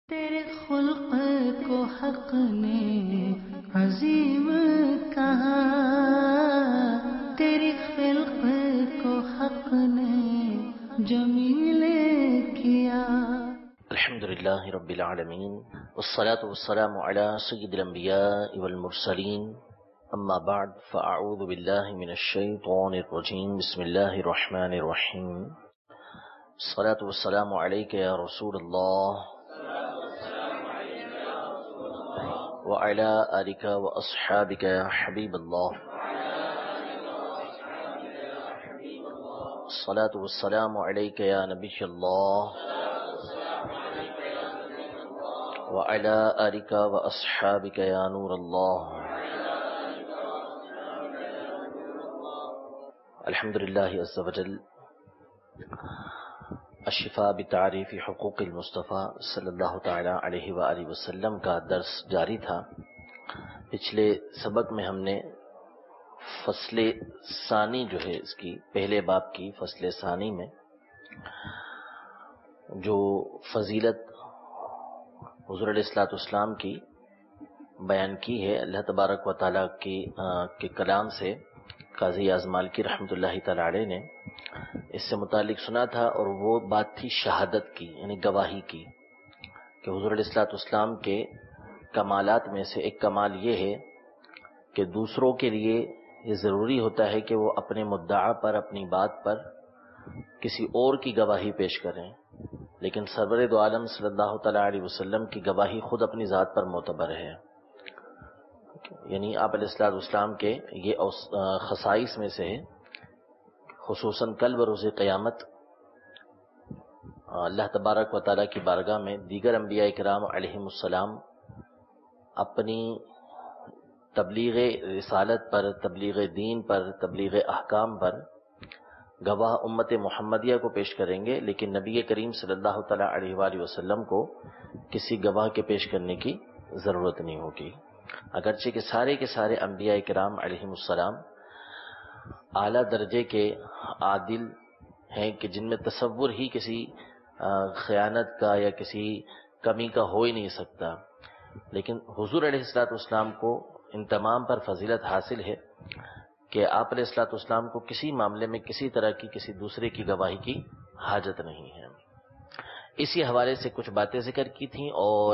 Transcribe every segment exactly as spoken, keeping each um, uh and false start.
تیرے خلق کو حق نے عظیم کہا، تیری خلق کو حق نے جمیل کیا۔ الحمد للہ رب العالمین والصلاة والسلام علی سید الانبیاء والمرسلین، اما بعد فاعوذ باللہ من الشیطان الرجیم، بسم اللہ الرحمن الرحیم۔ الصلاة والسلام علیک یا رسول اللہ وعلی آلک واصحابک یا حبیب اللہ۔ الصلاة والسلام علیک یا نبی اللہ وعلی آلک واصحابک یا نور اللہ۔ الحمدللہ عز وجل، الشفاء بتعریف حقوق المصطفیٰ صلی اللہ تعالی علیہ وآلہ وسلم کا درس جاری تھا۔ پچھلے سبق میں ہم نے فصل ثانی جو ہے اس کی پہلے باب کی فصل ثانی میں جو فضیلت حضور علیہ الصلوۃ والسلام کی بیان کی ہے، اللہ تبارک و تعالیٰ کی کے کلام سے قاضی اعظم مالکی رحمۃ اللہ تعالی علیہ نے اس سے متعلق سنا تھا، اور وہ بات تھی شہادت کی، یعنی گواہی کی، کہ حضور علیہ الصلوۃ والسلام کے کمالات میں سے ایک کمال یہ ہے کہ دوسروں کے لیے یہ ضروری ہوتا ہے کہ وہ اپنے مدعا پر، اپنی بات پر کسی اور کی گواہی پیش کریں، لیکن سرور دو عالم صلی اللہ تعالی علیہ وسلم کی گواہی خود اپنی ذات پر معتبر ہے۔ یعنی آپ علیہ الصلوۃ والسلام کے یہ خصائص میں سے ہے، خصوصاً کل بروز قیامت اللہ تبارک و تعالیٰ کی بارگاہ میں دیگر انبیاء کرام علیہم السلام اپنی تبلیغ رسالت پر، تبلیغ دین پر، تبلیغ احکام پر گواہ امت محمدیہ کو پیش کریں گے، لیکن نبی کریم صلی اللہ تعالیٰ علیہ وآلہ وسلم کو کسی گواہ کے پیش کرنے کی ضرورت نہیں ہوگی، اگرچہ کہ سارے کے سارے انبیاء کرام علیہم السلام اعلیٰ درجے کے عادل ہیں کہ جن میں تصور ہی کسی خیانت کا یا کسی کمی کا ہو ہی نہیں سکتا، لیکن حضور علیہ الصلوۃ والسلام کو ان تمام پر فضیلت حاصل ہے کہ آپ علیہ الصلوۃ والسلام کو کسی معاملے میں کسی طرح کی کسی دوسرے کی گواہی کی حاجت نہیں ہے۔ اسی حوالے سے کچھ باتیں ذکر کی تھیں، اور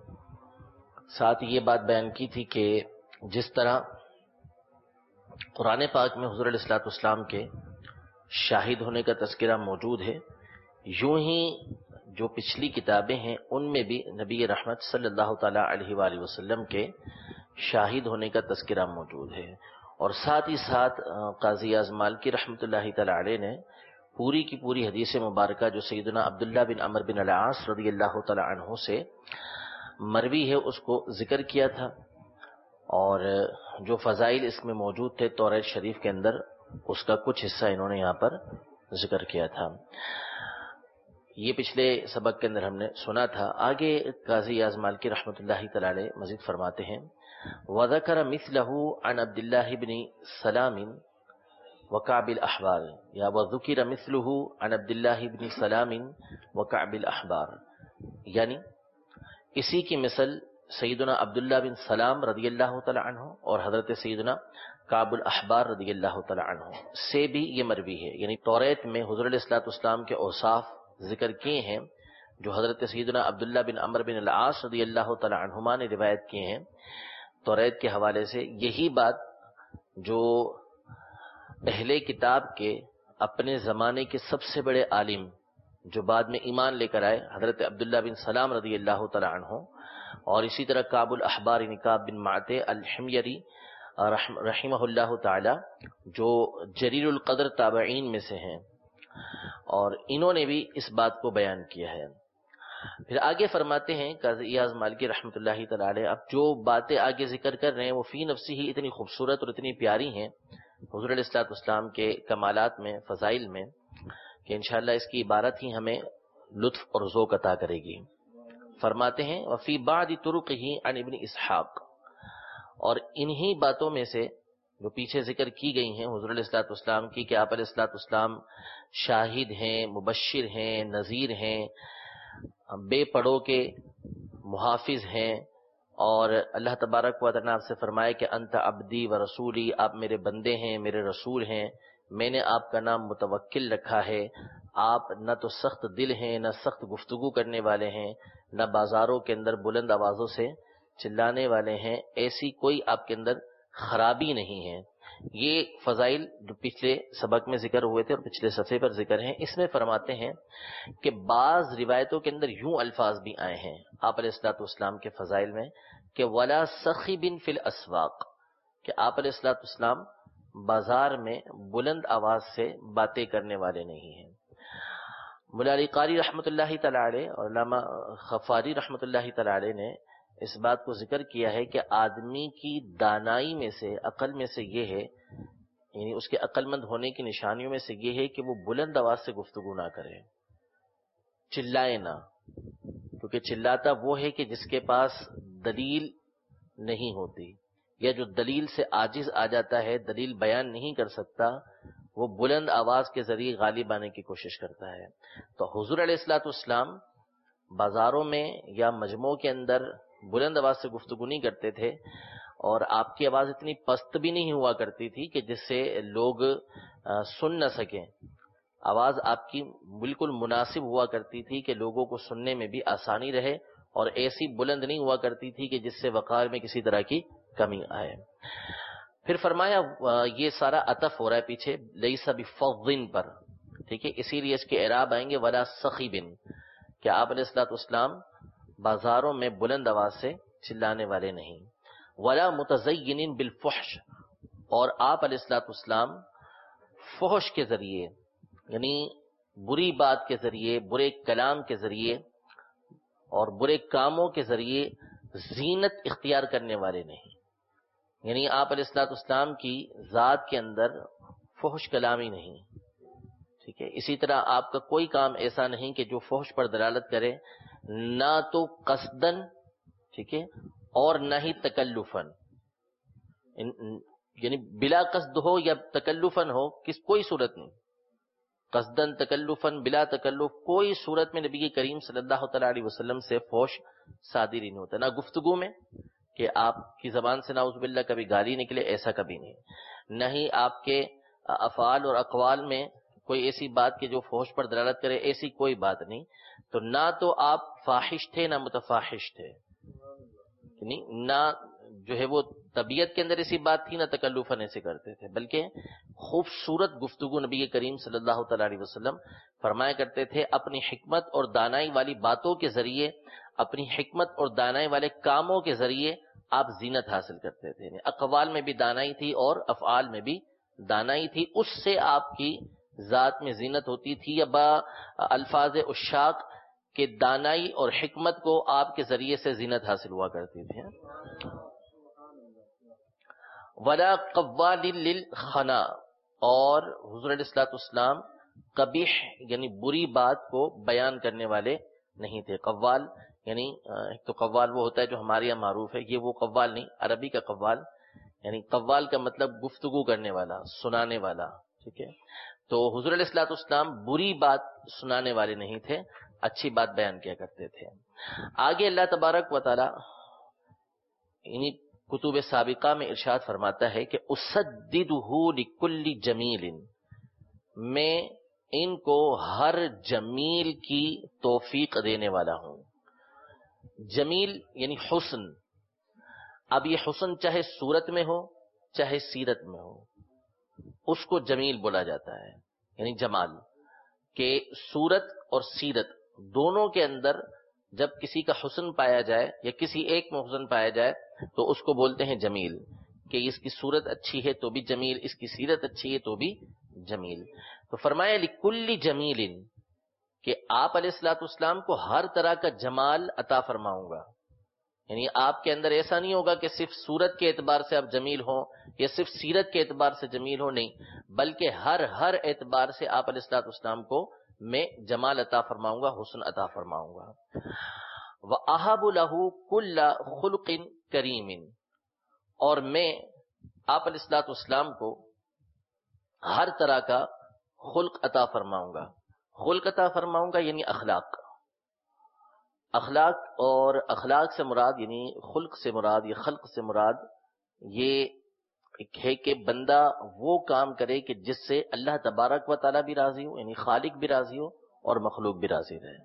ساتھ یہ بات بیان کی تھی کہ جس طرح قرآن پاک میں حضور علیہ الصلوۃ والسلام کے شاہد ہونے کا تذکرہ موجود ہے، یوں ہی جو پچھلی کتابیں ہیں ان میں بھی نبی رحمت صلی اللہ تعالی علیہ وآلہ وسلم کے شاہد ہونے کا تذکرہ موجود ہے، اور ساتھ ہی ساتھ قاضی اعظم مالکی رحمۃ اللہ تعالی علیہ نے پوری کی پوری حدیث مبارکہ جو سیدنا عبداللہ بن عمر بن العاص رضی اللہ تعالی عنہ سے مروی ہے اس کو ذکر کیا تھا، اور جو فضائل اس میں موجود تھے توریت شریف کے اندر اس کا کچھ حصہ انہوں نے یہاں پر ذکر کیا تھا۔ یہ پچھلے سبق کے اندر ہم نے سنا تھا۔ آگے قاضی اعظم مالکی رحمۃ اللہ تعالی علیہ مزید فرماتے ہیں، وَذَكَرَ مِثْلَهُ عَنْ عَبْدِ اللَّهِ بْنِ سَلَامٍ وَكَعْبِ الْأَحْبَارِ، یا وَذُكِرَ مِثْلُهُ عَنْ عَبْدِ اللَّهِ بْنِ سَلَامٍ وَكَعْبِ الْأَحْبَارِ، یعنی اسی کی مثل سیدنا عبداللہ بن سلام رضی اللہ تعالی عنہ اور حضرت سیدنا کعب الاحبار رضی اللہ تعالی عنہ سے بھی یہ مروی ہے، یعنی توریت میں حضور علیہ الصلوۃ والسلام کے اوصاف ذکر کیے ہیں جو حضرت سیدنا عبداللہ بن عمر بن العاص رضی اللہ تعالی عنہما نے روایت کیے ہیں توریت کے حوالے سے۔ یہی بات جو اہل کتاب کے اپنے زمانے کے سب سے بڑے عالم جو بعد میں ایمان لے کر آئے، حضرت عبداللہ بن سلام رضی اللہ تعالی عنہ، اور اسی طرح کعب الاحبار نکاب بن معتے الحمیری رحمہ اللہ تعالی جو جلیل القدر تابعین میں سے ہیں، اور انہوں نے بھی اس بات کو بیان کیا ہے۔ پھر آگے فرماتے ہیں قاضی اعظم مالکی رحمۃ اللہ تعالی علیہ، اب جو باتیں آگے ذکر کر رہے ہیں وہ فی نفسی ہی اتنی خوبصورت اور اتنی پیاری ہیں حضور علیہ الصلوۃ والسلام کے کمالات میں، فضائل میں، کہ انشاءاللہ اس کی عبارت ہی ہمیں لطف اور ذوق عطا کرے گی۔ فرماتے ہیں وفی بعض طرقہ عن ابن اسحاق، اور انہی باتوں میں سے جو پیچھے ذکر کی گئی ہیں حضور علیہ الصلوۃ والسلام کی کہ آپ علیہ الصلوۃ والسلام شاہد ہیں، مبشر ہیں، نذیر ہیں، بے پڑوں کے محافظ ہیں، اور اللہ تبارک و تعالیٰ نے آپ سے فرمایا کہ انت عبدی و رسولی، آپ میرے بندے ہیں، میرے رسول ہیں، میں نے آپ کا نام متوکل رکھا ہے، آپ نہ تو سخت دل ہیں، نہ سخت گفتگو کرنے والے ہیں، نہ بازاروں کے اندر بلند آوازوں سے چلانے والے ہیں، ایسی کوئی آپ کے اندر خرابی نہیں ہے۔ یہ فضائل جو پچھلے سبق میں ذکر ہوئے تھے اور پچھلے صفحے پر ذکر ہیں، اس میں فرماتے ہیں کہ بعض روایتوں کے اندر یوں الفاظ بھی آئے ہیں آپ علیہ الصلوۃ والسلام کے فضائل میں کہ ولا سخب فی الاسواق، کہ آپ علیہ الصلوۃ والسلام بازار میں بلند آواز سے باتیں کرنے والے نہیں ہیں۔ مولا علی قاری رحمۃ اللہ تعالی علیہ اور علامہ غفاری رحمۃ اللہ تعالی علیہ نے اس بات کو ذکر کیا ہے کہ آدمی کی دانائی میں سے، عقل میں سے یہ ہے، یعنی اس کے عقل مند ہونے کی نشانیوں میں سے یہ ہے کہ وہ بلند آواز سے گفتگو نہ کرے، چلائے نہ، کیونکہ چلاتا وہ ہے کہ جس کے پاس دلیل نہیں ہوتی، یا جو دلیل سے عاجز آ جاتا ہے، دلیل بیان نہیں کر سکتا، وہ بلند آواز کے ذریعے غالب آنے کی کوشش کرتا ہے۔ تو حضور علیہ الصلوۃ والسلام بازاروں میں یا مجمعوں کے اندر بلند آواز سے گفتگو نہیں کرتے تھے، اور آپ کی آواز اتنی پست بھی نہیں ہوا کرتی تھی کہ جس سے لوگ سن نہ سکیں۔ آواز آپ کی بالکل مناسب ہوا کرتی تھی کہ لوگوں کو سننے میں بھی آسانی رہے، اور ایسی بلند نہیں ہوا کرتی تھی کہ جس سے وقار میں کسی طرح کی کمی آئے۔ پھر فرمایا یہ سارا عطف ہو رہا ہے پیچھے لیس بفظ پر، ٹھیک ہے، اسی لیے اس کے اعراب آئیں گے ولا سخیب، کہ آپ علیہ الصلوۃ والسلام بازاروں میں بلند آواز سے چلانے والے نہیں، ولا متزین بالفحش، اور آپ علیہ الصلوۃ والسلام فحش کے ذریعے، یعنی بری بات کے ذریعے، برے کلام کے ذریعے اور برے کاموں کے ذریعے زینت اختیار کرنے والے نہیں، یعنی آپ علیہ الصلوۃ والسلام کی ذات کے اندر فحش کلامی نہیں، ٹھیک ہے۔ اسی طرح آپ کا کوئی کام ایسا نہیں کہ جو فحش پر دلالت کرے، نہ تو قصدن، ٹھیک ہے، اور نہ ہی تکلفن، یعنی بلا قصد ہو یا تکلفن ہو، کس کوئی صورت نہیں، قصدن، تکلفن، بلا تکلف، کوئی صورت میں نبی کریم صلی اللہ تعالی علیہ وسلم سے فحش صادر ہی نہیں ہوتا، نہ گفتگو میں کہ آپ کی زبان سے نعوذ باللہ کبھی گالی نکلے، ایسا کبھی نہیں، نہ ہی آپ کے افعال اور اقوال میں کوئی ایسی بات کہ جو فحش پر دلالت کرے، ایسی کوئی بات نہیں۔ تو نہ تو آپ فاحش تھے نہ متفاحش تھے، یعنی نہ جو ہے وہ طبیعت کے اندر ایسی بات تھی، نہ تکلفاً ایسے کرتے تھے، بلکہ خوبصورت گفتگو نبی کریم صلی اللہ تعالی علیہ وسلم فرمایا کرتے تھے، اپنی حکمت اور دانائی والی باتوں کے ذریعے، اپنی حکمت اور دانائی والے کاموں کے ذریعے آپ زینت حاصل کرتے تھے، یعنی اقوال میں بھی دانائی تھی اور افعال میں بھی دانائی تھی، اس سے آپ کی ذات میں زینت ہوتی تھی، یا با الفاظ عشاق کہ دانائی اور حکمت کو آپ کے ذریعے سے زینت حاصل ہوا کرتی تھی۔ ولا قوال للخنا، اور حضور علیہ الصلوۃ والسلام قبیح یعنی بری بات کو بیان کرنے والے نہیں تھے۔ قوال یعنی ایک تو قوال وہ ہوتا ہے جو ہمارے یہاں معروف ہے، یہ وہ قوال نہیں، عربی کا قوال، یعنی قوال کا مطلب گفتگو کرنے والا، سنانے والا، ٹھیک ہے۔ تو حضور علیہ الصلوۃ والسلام بری بات سنانے والے نہیں تھے، اچھی بات بیان کیا کرتے تھے۔ آگے اللہ تبارک و تعالی یعنی کتب سابقہ میں ارشاد فرماتا ہے کہ اسددہ لکل جمیل، میں ان کو ہر جمیل کی توفیق دینے والا ہوں۔ جمیل یعنی حسن، اب یہ حسن چاہے صورت میں ہو چاہے سیرت میں ہو، اس کو جمیل بولا جاتا ہے، یعنی جمال، کہ صورت اور سیرت دونوں کے اندر جب کسی کا حسن پایا جائے یا کسی ایک میں حسن پایا جائے تو اس کو بولتے ہیں جمیل، کہ اس کی صورت اچھی ہے تو بھی جمیل، اس کی سیرت اچھی ہے تو بھی جمیل۔ تو فرمایا لکل جمیل، کہ آپ علیہ الصلوۃ والسلام کو ہر طرح کا جمال عطا فرماؤں گا، یعنی آپ کے اندر ایسا نہیں ہوگا کہ صرف صورت کے اعتبار سے آپ جمیل ہوں یا صرف سیرت کے اعتبار سے جمیل ہوں، نہیں، بلکہ ہر ہر اعتبار سے آپ علیہ الصلوۃ والسلام کو میں جمال عطا فرماؤں گا، حسن عطا فرماؤں گا۔ وَأَهَبُ لَهُ كُلَّ خُلْقٍ كَرِيمٍ، اور میں آپ علیہ الصلوۃ والسلام کو ہر طرح کا خلق عطا فرماؤں گا۔ خلق عطا فرماؤں گا یعنی اخلاق، اخلاق اور اخلاق سے مراد یعنی خلق سے مراد یا خلق سے مراد یہ ہے کہ بندہ وہ کام کرے کہ جس سے اللہ تبارک و تعالیٰ بھی راضی ہو، یعنی خالق بھی راضی ہو اور مخلوق بھی راضی رہے.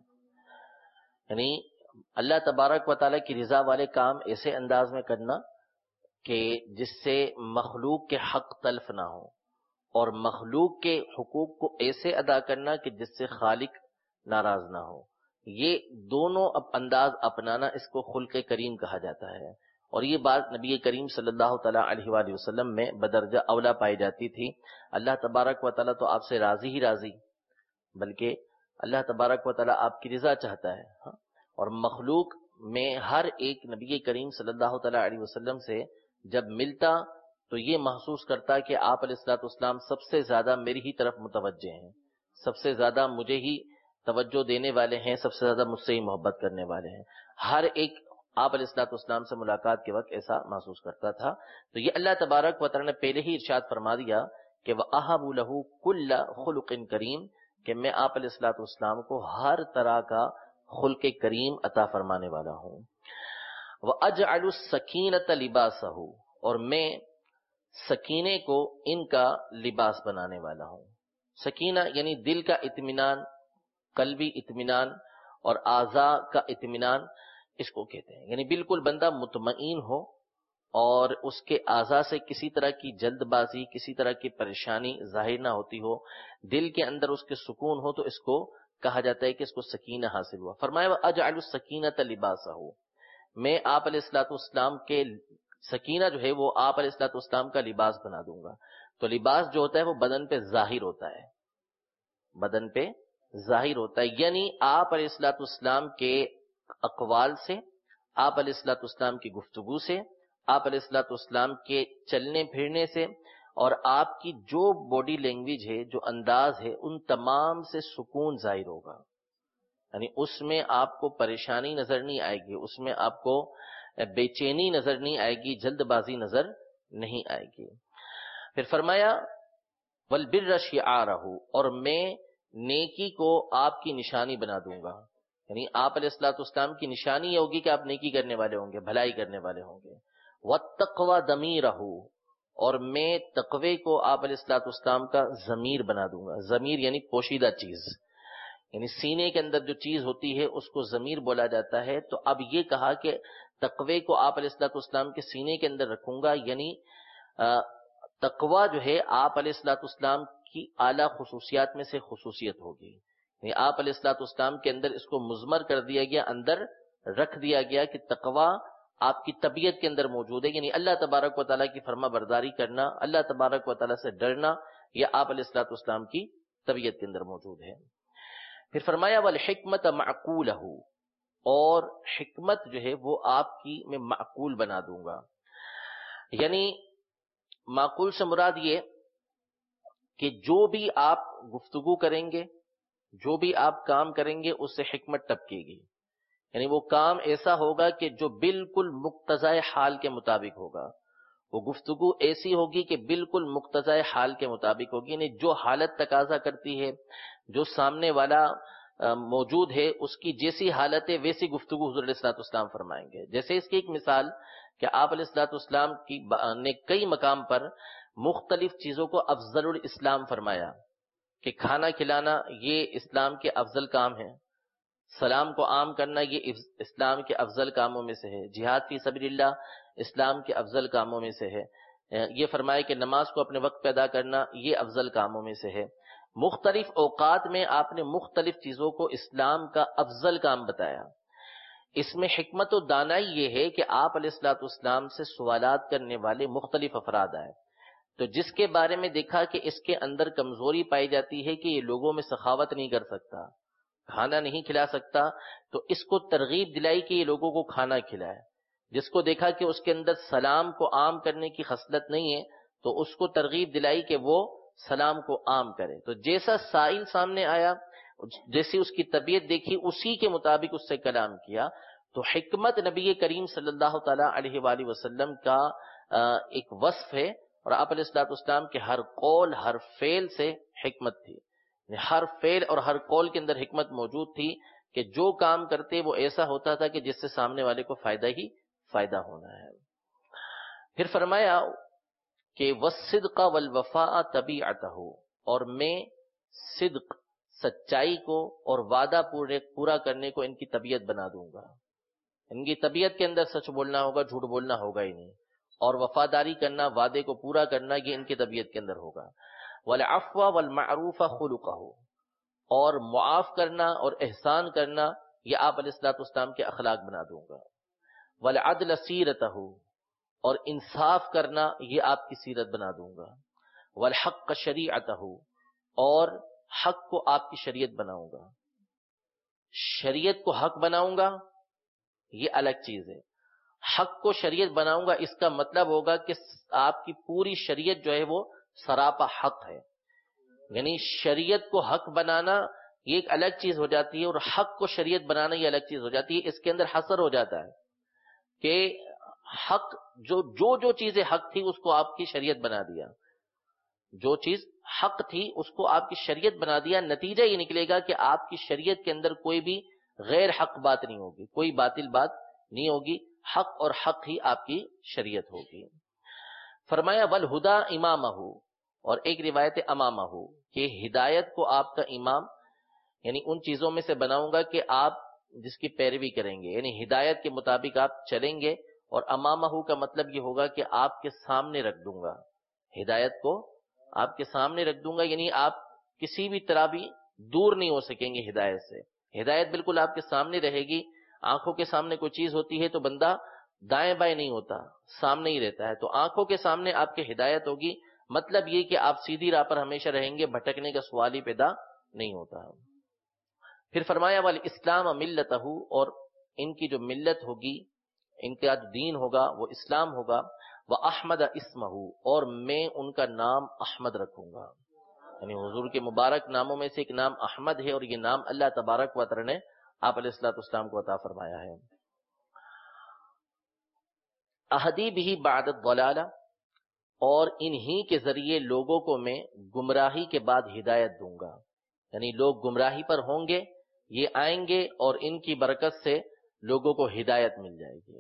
یعنی اللہ تبارک و تعالیٰ کی رضا والے کام ایسے انداز میں کرنا کہ جس سے مخلوق کے حق تلف نہ ہو، اور مخلوق کے حقوق کو ایسے ادا کرنا کہ جس سے خالق ناراض نہ ہو. یہ دونوں انداز اپنانا اس کو خلق کریم کہا جاتا ہے. اور یہ بات نبی کریم صلی اللہ تعالیٰ علیہ وآلہ وسلم میں بدرجہ اولا پائی جاتی تھی. اللہ تبارک و تعالیٰ تو آپ سے راضی ہی راضی، بلکہ اللہ تبارک و تعالیٰ آپ کی رضا چاہتا ہے. ہاں، اور مخلوق میں ہر ایک نبی کریم صلی اللہ تعالیٰ علیہ وسلم سے جب ملتا تو یہ محسوس کرتا کہ آپ علیہ الصلوۃ والسلام سب سے زیادہ میری ہی طرف متوجہ ہیں، سب سے زیادہ مجھے ہی توجہ دینے والے ہیں، سب سے زیادہ مجھ سے ہی محبت کرنے والے ہیں. ہر ایک آپ علیہ الصلوۃ والسلام سے ملاقات کے وقت ایسا محسوس کرتا تھا. تو یہ اللہ تبارک و تعالیٰ نے پہلے ہی ارشاد فرما دیا کہ وَأَهَبُ لَهُ كُلَّ خُلُقٍ کریم، کہ میں آپ علیہ الصلوۃ والسلام کو ہر طرح کا خلق کریم عطا فرمانے والا ہوں. وَأَجْعَلُ السَّكِينَةَ لِبَاسَهُ، اور میں سکینے کو ان کا لباس بنانے والا ہوں. سکینہ یعنی دل کا اطمینان، قلبی اطمینان اور اعضاء کا اطمینان اس کو کہتے ہیں. یعنی بالکل بندہ مطمئن ہو اور اس کے اعضاء سے کسی طرح کی جلد بازی، کسی طرح کی پریشانی ظاہر نہ ہوتی ہو، دل کے اندر اس کے سکون ہو، تو اس کو کہا جاتا ہے کہ اس کو سکینہ حاصل ہوا. فرمایا وَأَجْعَلُ السَّكِينَةَ لِبَاسَهُ، میں آپ علیہ الصلوۃ والسلام کے سکینہ جو ہے وہ آپ علیہ الصلوۃ والسلام کا لباس بنا دوں گا. تو لباس جو ہوتا ہے وہ بدن پہ ظاہر ہوتا ہے، بدن پہ ظاہر ہوتا ہے. یعنی آپ علیہ الصلوۃ والسلام کے اقوال سے، آپ علیہ الصلوۃ والسلام کی گفتگو سے، آپ علیہ الصلوۃ والسلام کے چلنے پھرنے سے، اور آپ کی جو باڈی لینگویج ہے، جو انداز ہے، ان تمام سے سکون ظاہر ہوگا. یعنی اس میں آپ کو پریشانی نظر نہیں آئے گی، اس میں آپ کو بے چینی نظر نہیں آئے گی، جلد بازی نظر نہیں آئے گی. پھر فرمایا وَالْبِرَّ شِعَارَهُ، اور میں نیکی کو آپ کی نشانی بنا دوں گا. یعنی آپ علیہ الصلوۃ والسلام کی نشانی یہ ہوگی کہ آپ نیکی کرنے والے ہوں گے، بھلائی کرنے والے ہوں گے. وَالتَّقْوَى ضَمِيرَهُ، اور میں تقوی کو آپ علیہ الصلوۃ والسلام کا ضمیر بنا دوں گا. ضمیر یعنی پوشیدہ چیز، یعنی سینے کے اندر جو چیز ہوتی ہے اس کو ضمیر بولا جاتا ہے. تو اب یہ کہا کہ تقوی کو آپ علیہ الصلوۃ والسلام کے سینے کے اندر رکھوں گا، یعنی تقوی جو ہے آپ علیہ الصلوۃ والسلام کی اعلیٰ خصوصیات میں سے خصوصیت ہوگی. یعنی آپ علیہ الصلوۃ والسلام کے اندر اس کو مضمر کر دیا گیا، اندر رکھ دیا گیا کہ تقوی آپ کی طبیعت کے اندر موجود ہے. یعنی اللہ تبارک و تعالیٰ کی فرما برداری کرنا، اللہ تبارک و تعالیٰ سے ڈرنا، یہ آپ علیہ الصلوۃ والسلام کی طبیعت کے اندر موجود ہے. پھر فرمایا والحکمت معقولہ، اور حکمت جو ہے وہ آپ کی میں معقول بنا دوں گا. یعنی معقول سے مراد یہ کہ جو بھی آپ گفتگو کریں گے، جو بھی آپ کام کریں گے، اس سے حکمت ٹپکے گی. یعنی وہ کام ایسا ہوگا کہ جو بالکل مقتضائے حال کے مطابق ہوگا، وہ گفتگو ایسی ہوگی کہ بالکل مقتضائے حال کے مطابق ہوگی. یعنی جو حالت تقاضا کرتی ہے، جو سامنے والا موجود ہے، اس کی جیسی حالت ہے ویسی گفتگو حضور علیہ الصلوۃ والسلام فرمائیں گے. جیسے اس کی ایک مثال کہ آپ علیہ الصلوۃ والسلام کی نے کئی مقام پر مختلف چیزوں کو افضل الاسلام فرمایا کہ کھانا کھلانا یہ اسلام کے افضل کام ہے، سلام کو عام کرنا یہ اسلام کے افضل کاموں میں سے ہے، جہاد فی سبیل اللہ اسلام کے افضل کاموں میں سے ہے. یہ فرمایا کہ نماز کو اپنے وقت پہ ادا کرنا یہ افضل کاموں میں سے ہے. مختلف اوقات میں آپ نے مختلف چیزوں کو اسلام کا افضل کام بتایا. اس میں حکمت و دانائی یہ ہے کہ آپ علیہ الصلوۃ والسلام سے سوالات کرنے والے مختلف افراد آئے، تو جس کے بارے میں دیکھا کہ اس کے اندر کمزوری پائی جاتی ہے کہ یہ لوگوں میں سخاوت نہیں کر سکتا، کھانا نہیں کھلا سکتا، تو اس کو ترغیب دلائی کہ یہ لوگوں کو کھانا کھلائے. جس کو دیکھا کہ اس کے اندر سلام کو عام کرنے کی خصلت نہیں ہے، تو اس کو ترغیب دلائی کہ وہ سلام کو عام کرے. تو جیسا سائل سامنے آیا، جیسی اس کی طبیعت دیکھی، اسی کے مطابق اس سے کلام کیا. تو حکمت نبی کریم صلی اللہ تعالی علیہ وآلہ وسلم کا ایک وصف ہے، اور آپ علیہ الصلوۃ والسلام کے ہر قول ہر فعل سے حکمت تھی. ہر فعل اور ہر قول کے اندر حکمت موجود تھی کہ جو کام کرتے وہ ایسا ہوتا تھا کہ جس سے سامنے والے کو فائدہ ہی فائدہ ہونا ہے. پھر فرمایا کہ والصدق والوفاء طبیعتہ، اور میں صدق سچائی کو اور وعدہ پورے پورا کرنے کو ان کی طبیعت بنا دوں گا. ان کی طبیعت کے اندر سچ بولنا ہوگا، جھوٹ بولنا ہوگا ہی نہیں، اور وفاداری کرنا، وعدے کو پورا کرنا، یہ ان کی طبیعت کے اندر ہوگا. والعفو والمعروف خلقہ، اور معاف کرنا اور احسان کرنا یہ آپ علیہ الصلوۃ والسلام کے اخلاق بنا دوں گا. والعدل سیرتہ، اور انصاف کرنا یہ آپ کی سیرت بنا دوں گا. والحق شریعتہ، اور حق کو آپ کی شریعت بناؤں گا. شریعت کو حق بناؤں گا یہ الگ چیز ہے. حق کو شریعت بناؤں گا اس کا مطلب ہوگا کہ آپ کی پوری شریعت جو ہے وہ سراپا حق ہے. یعنی شریعت کو حق بنانا یہ ایک الگ چیز ہو جاتی ہے، اور حق کو شریعت بنانا یہ الگ چیز ہو جاتی ہے. اس کے اندر حصر ہو جاتا ہے کہ حق جو جو جو چیزیں حق تھی اس کو آپ کی شریعت بنا دیا، جو چیز حق تھی اس کو آپ کی شریعت بنا دیا. نتیجہ یہ نکلے گا کہ آپ کی شریعت کے اندر کوئی بھی غیر حق بات نہیں ہوگی، کوئی باطل بات نہیں ہوگی، حق اور حق ہی آپ کی شریعت ہوگی. فرمایا والہدا امامہ، اور ایک روایت امامہ، کہ ہدایت کو آپ کا امام یعنی ان چیزوں میں سے بناؤں گا کہ آپ جس کی پیروی کریں گے، یعنی ہدایت کے مطابق آپ چلیں گے. اور امامہ کا مطلب یہ ہوگا کہ آپ کے سامنے رکھ دوں گا ہدایت کو، آپ کے سامنے رکھ دوں گا، یعنی آپ کسی بھی طرح بھی دور نہیں ہو سکیں گے ہدایت سے. ہدایت بالکل آپ کے سامنے رہے گی. آنکھوں کے سامنے کوئی چیز ہوتی ہے تو بندہ دائیں بائیں نہیں ہوتا، سامنے ہی رہتا ہے. تو آنکھوں کے سامنے آپ کی ہدایت ہوگی، مطلب یہ کہ آپ سیدھی راہ پر ہمیشہ رہیں گے، بھٹکنے کا سوال ہی پیدا نہیں ہوتا. پھر فرمایا والاسلام ملتہ، اور ان کی جو ملت ہوگی، ان کا جو دین ہوگا وہ اسلام ہوگا. وَأَحْمَدَ اسمہ، اور میں ان کا نام احمد رکھوں گا. یعنی حضور کے مبارک ناموں میں سے ایک نام احمد ہے، اور یہ نام اللہ تبارک و تعالی نے آپ علیہ الصلوۃ والسلام کو عطا فرمایا ہے. اہدی بھی بعد الضلالہ، اور انہی کے ذریعے لوگوں کو میں گمراہی کے بعد ہدایت دوں گا. یعنی لوگ گمراہی پر ہوں گے، یہ آئیں گے اور ان کی برکت سے لوگوں کو ہدایت مل جائے گی.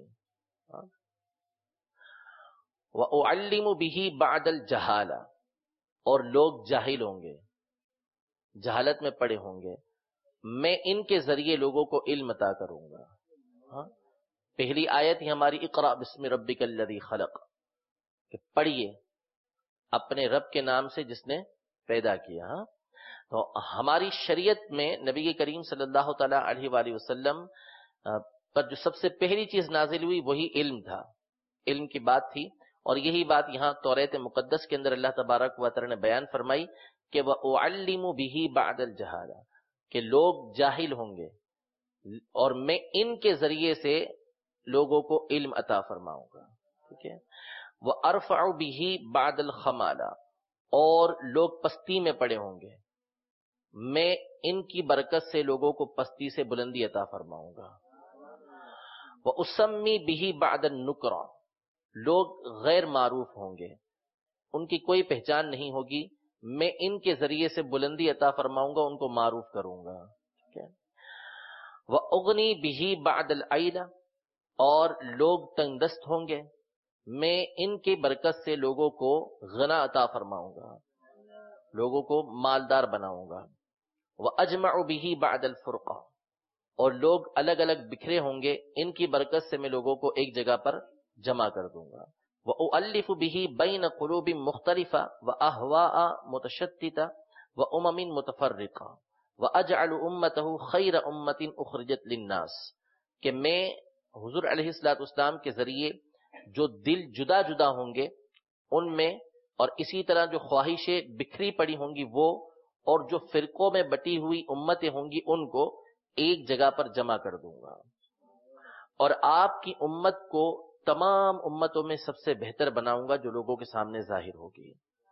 وَأُعَلِّمُ بِهِ بَعْدَ الْجَهَالَةِ، اور لوگ جاہل ہوں گے، جہالت میں پڑے ہوں گے، میں ان کے ذریعے لوگوں کو علم عطا کروں گا. ہاں پہلی آیت ہی ہماری اقرأ بسم ربک الذی خلق، کہ پڑھیے اپنے رب کے نام سے جس نے پیدا کیا. ہاں تو ہماری شریعت میں نبی کریم صلی اللہ تعالی علیہ وآلہ وسلم پر جو سب سے پہلی چیز نازل ہوئی وہی علم تھا، علم کی بات تھی. اور یہی بات یہاں توریت مقدس کے اندر اللہ تبارک و تعالی نے بیان فرمائی کہ وَأُعَلِّمُ بِهِ بَعْدَ الْجَهَالَةِ، کہ لوگ جاہل ہوں گے اور میں ان کے ذریعے سے لوگوں کو علم عطا فرماؤں گا. ٹھیک ہے. وَأَرْفَعُ بِهِ بَعْدَ الْخَمَالَةِ، اور لوگ پستی میں پڑے ہوں گے، میں ان کی برکت سے لوگوں کو پستی سے بلندی عطا فرماؤں گا. وَأُسَمِّي بِهِ بَعْدَ النُّكْرَةِ، لوگ غیر معروف ہوں گے، ان کی کوئی پہچان نہیں ہوگی، میں ان کے ذریعے سے بلندی عطا فرماؤں گا، ان کو معروف کروں گا. ٹھیک ہے. وَأُغْنِي بِهِ بَعْدَ الْعَيْلَةِ، اور لوگ تنگ دست ہوں گے، میں ان کی برکت سے لوگوں کو غنا عطا فرماؤں گا، لوگوں کو مالدار بناؤں گا. وَأَجْمَعُ بِهِ بَعْدَ الْفُرْقَةِ، اور لوگ الگ الگ بکھرے ہوں گے، ان کی برکت سے میں لوگوں کو ایک جگہ پر جمع کر دوں گا. وَأُؤَلِّفُ بِهِ بَيْنَ قُلُوبٍ مُخْتَلِفَةٍ وَأَهْوَاءَ مُتَشَتِّتَةٍ وَأُمَمٍ مُتَفَرِّقَةٍ وَأَجْعَلُ أُمَّتَهُ خَيْرَ أُمَّةٍ أُخْرِجَتْ لِلنَّاسِ، کہ میں حضور علیہ الصلوۃ والسلام کے ذریعے جو دل جدا جدا ہوں گے ان میں، اور اسی طرح جو خواہشیں بکھری پڑی ہوں گی وہ، اور جو فرقوں میں بٹی ہوئی امتیں ہوں گی ان کو ایک جگہ پر جمع کر دوں گا، اور آپ کی امت کو تمام امتوں میں سب سے بہتر بناؤں گا جو لوگوں کے سامنے ظاہر ہوگی.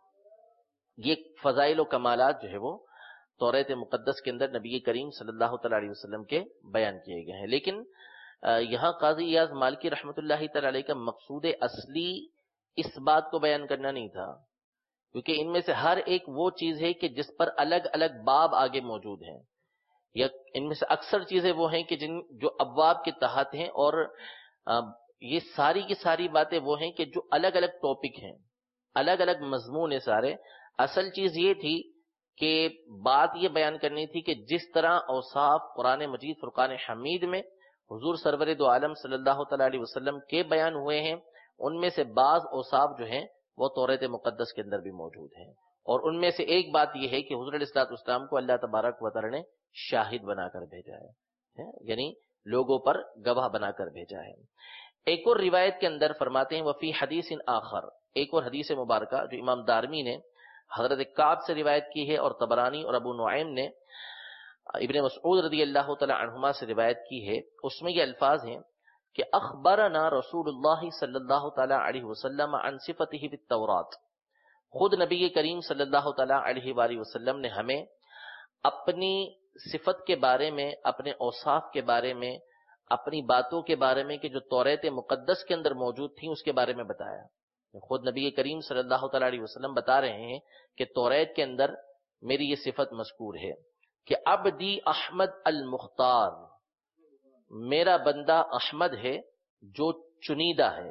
یہ فضائل و کمالات جو ہے وہ توریت مقدس کے اندر نبی کریم صلی اللہ تعالی علیہ وسلم کے بیان کیے گئے ہیں. لیکن یہاں قاضی ایاز مالکی رحمۃ اللہ تعالی علیہ کا مقصود اصلی اس بات کو بیان کرنا نہیں تھا، کیونکہ ان میں سے ہر ایک وہ چیز ہے کہ جس پر الگ الگ باب آگے موجود ہیں. یا ان میں سے اکثر چیزیں وہ ہیں کہ جن جو ابواب کے تحت ہیں، اور یہ ساری کی ساری باتیں وہ ہیں کہ جو الگ الگ ٹاپک ہیں، الگ الگ مضمون ہیں سارے. اصل چیز یہ تھی کہ بات یہ بیان کرنی تھی کہ جس طرح اوصاف قرآن مجید فرقان حمید میں حضور سرور دو عالم صلی اللہ تعالی علیہ وسلم کے بیان ہوئے ہیں، ان میں سے بعض اوصاف جو ہیں وہ توریت مقدس کے اندر بھی موجود ہیں. اور ان میں سے ایک بات یہ ہے کہ حضور علیہ الصلوۃ والسلام کو اللہ تبارک و تعالی نے شاہد بنا کر بھیجا ہے، یعنی لوگوں پر گواہ بنا کر بھیجا ہے. ایک اور روایت کے اندر فرماتے ہیں وفی حدیث آخر، ایک اور حدیث مبارکہ جو امام دارمی نے حضرت کعب سے روایت کی ہے اور طبرانی اور ابو نعیم نے ابن مسعود رضی اللہ تعالی عنہما سے روایت کی ہے. اس میں یہ الفاظ ہیں کہ اخبرنا رسول اللہ صلی اللہ تعالی علیہ وسلم عن صفته فی التوراۃ، خود نبی کریم صلی اللہ تعالی علیہ وآلہ وسلم نے ہمیں اپنی صفت کے بارے میں، اپنے اوصاف کے بارے میں، اپنی باتوں کے بارے میں کہ جو توریت مقدس کے اندر موجود تھیں اس کے بارے میں بتایا. خود نبی کریم صلی اللہ تعالی علیہ وسلم بتا رہے ہیں کہ توریت کے اندر میری یہ صفت مذکور ہے کہ عبدی احمد المختار، میرا بندہ احمد ہے جو چنیدہ ہے.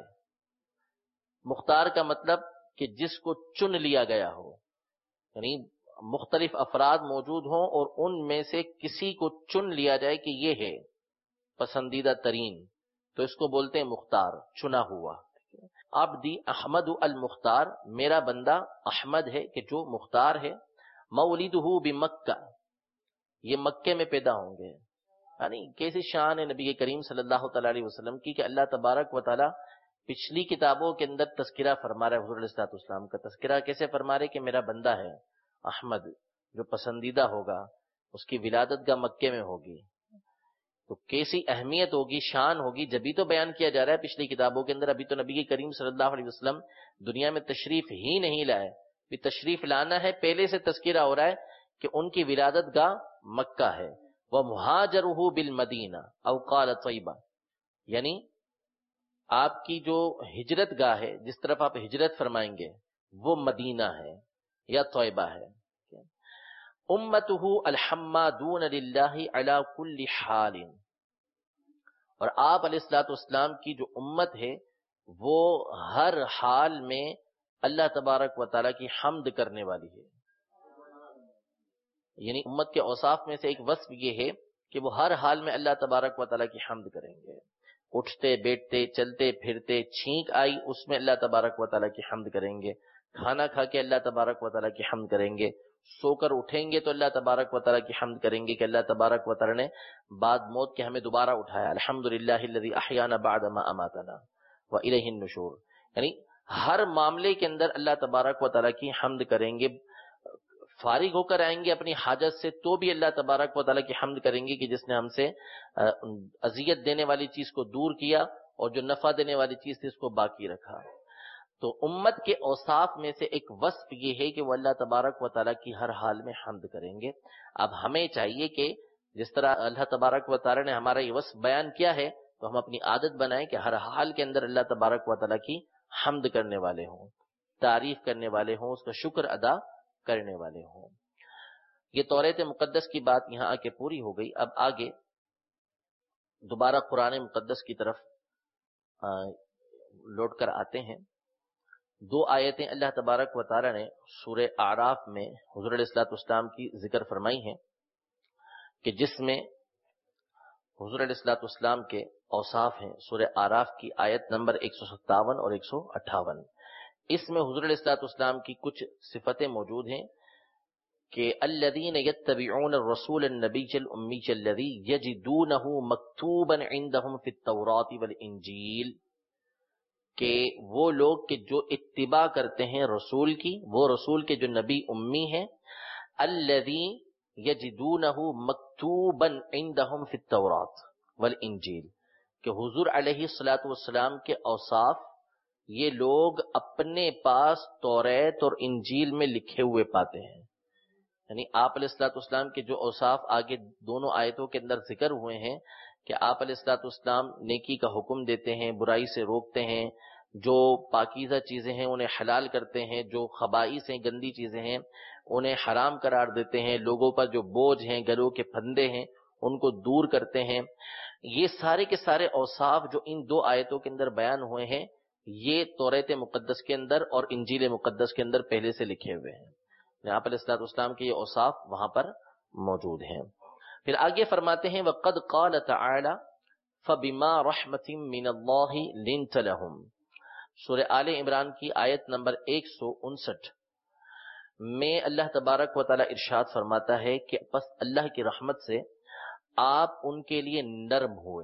مختار کا مطلب کہ جس کو چن لیا گیا ہو، یعنی مختلف افراد موجود ہوں اور ان میں سے کسی کو چن لیا جائے کہ یہ ہے پسندیدہ ترین، تو اس کو بولتے ہیں مختار، چنا ہوا. عبدی احمد المختار، میرا بندہ احمد ہے کہ جو مختار ہے. مولدہ بمکہ، یہ مکے میں پیدا ہوں گے. یعنی کیسی شان ہے نبی کریم صلی اللہ تعالی علیہ وسلم کی کہ اللہ تبارک و تعالی پچھلی کتابوں کے اندر تذکرہ فرما رہا ہے حضور علیہ الصلوۃ والسلام کا. تذکرہ کیسے فرما رہے کہ میرا بندہ ہے احمد جو پسندیدہ ہوگا، اس کی ولادت گاہ مکے میں ہوگی. تو کیسی اہمیت ہوگی، شان ہوگی، جبھی تو بیان کیا جا رہا ہے پچھلی کتابوں کے اندر. ابھی تو نبی کریم صلی اللہ علیہ وسلم دنیا میں تشریف ہی نہیں لائے، بھی تشریف لانا ہے، پہلے سے تذکرہ ہو رہا ہے کہ ان کی ولادت گاہ مکہ ہے. وَمُهَاجَرُهُ بِالْمَدِینَةِ أَوْ قَالَ طَیبَہ، یعنی آپ کی جو ہجرت گاہ ہے، جس طرف آپ ہجرت فرمائیں گے وہ مدینہ ہے یا طیبہ ہے. امتہ الحمادون للہ علی کل حال، اور آپ علیہ الصلوۃ والسلام کی جو امت ہے وہ ہر حال میں اللہ تبارک و تعالیٰ کی حمد کرنے والی ہے. یعنی امت کے اوصاف میں سے ایک وصف یہ ہے کہ وہ ہر حال میں اللہ تبارک و تعالیٰ کی حمد کریں گے. اٹھتے بیٹھتے چلتے پھرتے، چھینک آئی اس میں اللہ تبارک و تعالیٰ کی حمد کریں گے، کھانا کھا کے اللہ تبارک و تعالیٰ کی حمد کریں گے، سو کر اٹھیں گے تو اللہ تبارک و تعالیٰ کی حمد کریں گے کہ اللہ تبارک و تعالیٰ نے بعد موت کے ہمیں دوبارہ اٹھایا. الحمدللہ الذی احیانا بعد ما اماتنا والیہ النشور. یعنی ہر معاملے کے اندر اللہ تبارک و تعالیٰ کی حمد کریں گے. فارغ ہو کر آئیں گے اپنی حاجت سے تو بھی اللہ تبارک و تعالیٰ کی حمد کریں گے کہ جس نے ہم سے اذیت دینے والی چیز کو دور کیا اور جو نفع دینے والی چیز تھی اس کو باقی رکھا. تو امت کے اوصاف میں سے ایک وصف یہ ہے کہ وہ اللہ تبارک و تعالیٰ کی ہر حال میں حمد کریں گے. اب ہمیں چاہیے کہ جس طرح اللہ تبارک و تعالیٰ نے ہمارا یہ وصف بیان کیا ہے تو ہم اپنی عادت بنائیں کہ ہر حال کے اندر اللہ تبارک و تعالیٰ کی حمد کرنے والے ہوں، تعریف کرنے والے ہوں، اس کا شکر ادا کرنے والے ہوں. یہ توریت مقدس کی بات یہاں آ کے پوری ہو گئی. اب آگے دوبارہ قرآن مقدس کی طرف لوٹ کر آتے ہیں. دو آیتیں اللہ تبارک و تعالی نے سورہ اعراف میں حضور علیہ الصلوۃ والسلام کی ذکر فرمائی ہیں کہ جس میں حضور علیہ الصلوۃ والسلام کے اوصاف ہیں. سورہ اعراف کی آیت نمبر ایک سو ستاون اور ایک سو اٹھاون، اس میں حضور علیہ الصلوۃ والسلام کی کچھ صفتیں موجود ہیں کہ الذین یتبعون الرسول النبی الامی الذی یجدونہ مکتوبا عندہم فی التوراۃ والانجیل، کہ وہ لوگ کہ جو اتباع کرتے ہیں رسول کی، وہ رسول کے جو نبی امی ہیں، الذی یجدونہ مکتوبا عندہم فی التوراۃ والانجیل، کہ حضور علیہ الصلوۃ والسلام کے اوصاف یہ لوگ اپنے پاس توریت اور انجیل میں لکھے ہوئے پاتے ہیں. یعنی آپ علیہ الصلوۃ والسلام کے جو اوصاف آگے دونوں آیتوں کے اندر ذکر ہوئے ہیں کہ آپ علیہ الصلوۃ والسلام نیکی کا حکم دیتے ہیں، برائی سے روکتے ہیں، جو پاکیزہ چیزیں ہیں انہیں حلال کرتے ہیں، جو خبائث ہیں، گندی چیزیں ہیں انہیں حرام قرار دیتے ہیں، لوگوں پر جو بوجھ ہیں، گلوں کے پھندے ہیں ان کو دور کرتے ہیں. یہ سارے کے سارے اوصاف جو ان دو آیتوں کے اندر بیان ہوئے ہیں یہ توریت مقدس کے اندر اور انجیل مقدس کے اندر پہلے سے لکھے ہوئے ہیں. آپ علیہ الصلوۃ والسلام کے یہ اوصاف وہاں پر موجود ہیں. پھر آگے فرماتے ہیں وَقَدْ قَالَ تَعَالَى فَبِمَا رَحْمَةٍ مِّنَ اللَّهِ لِنْتَ لَهُمْ. سورہ آل عمران کی آیت نمبر ایک سو انسٹھ میں اللہ تبارک و تعالی ارشاد فرماتا ہے کہ بس اللہ کی رحمت سے آپ ان کے لیے نرم ہوئے،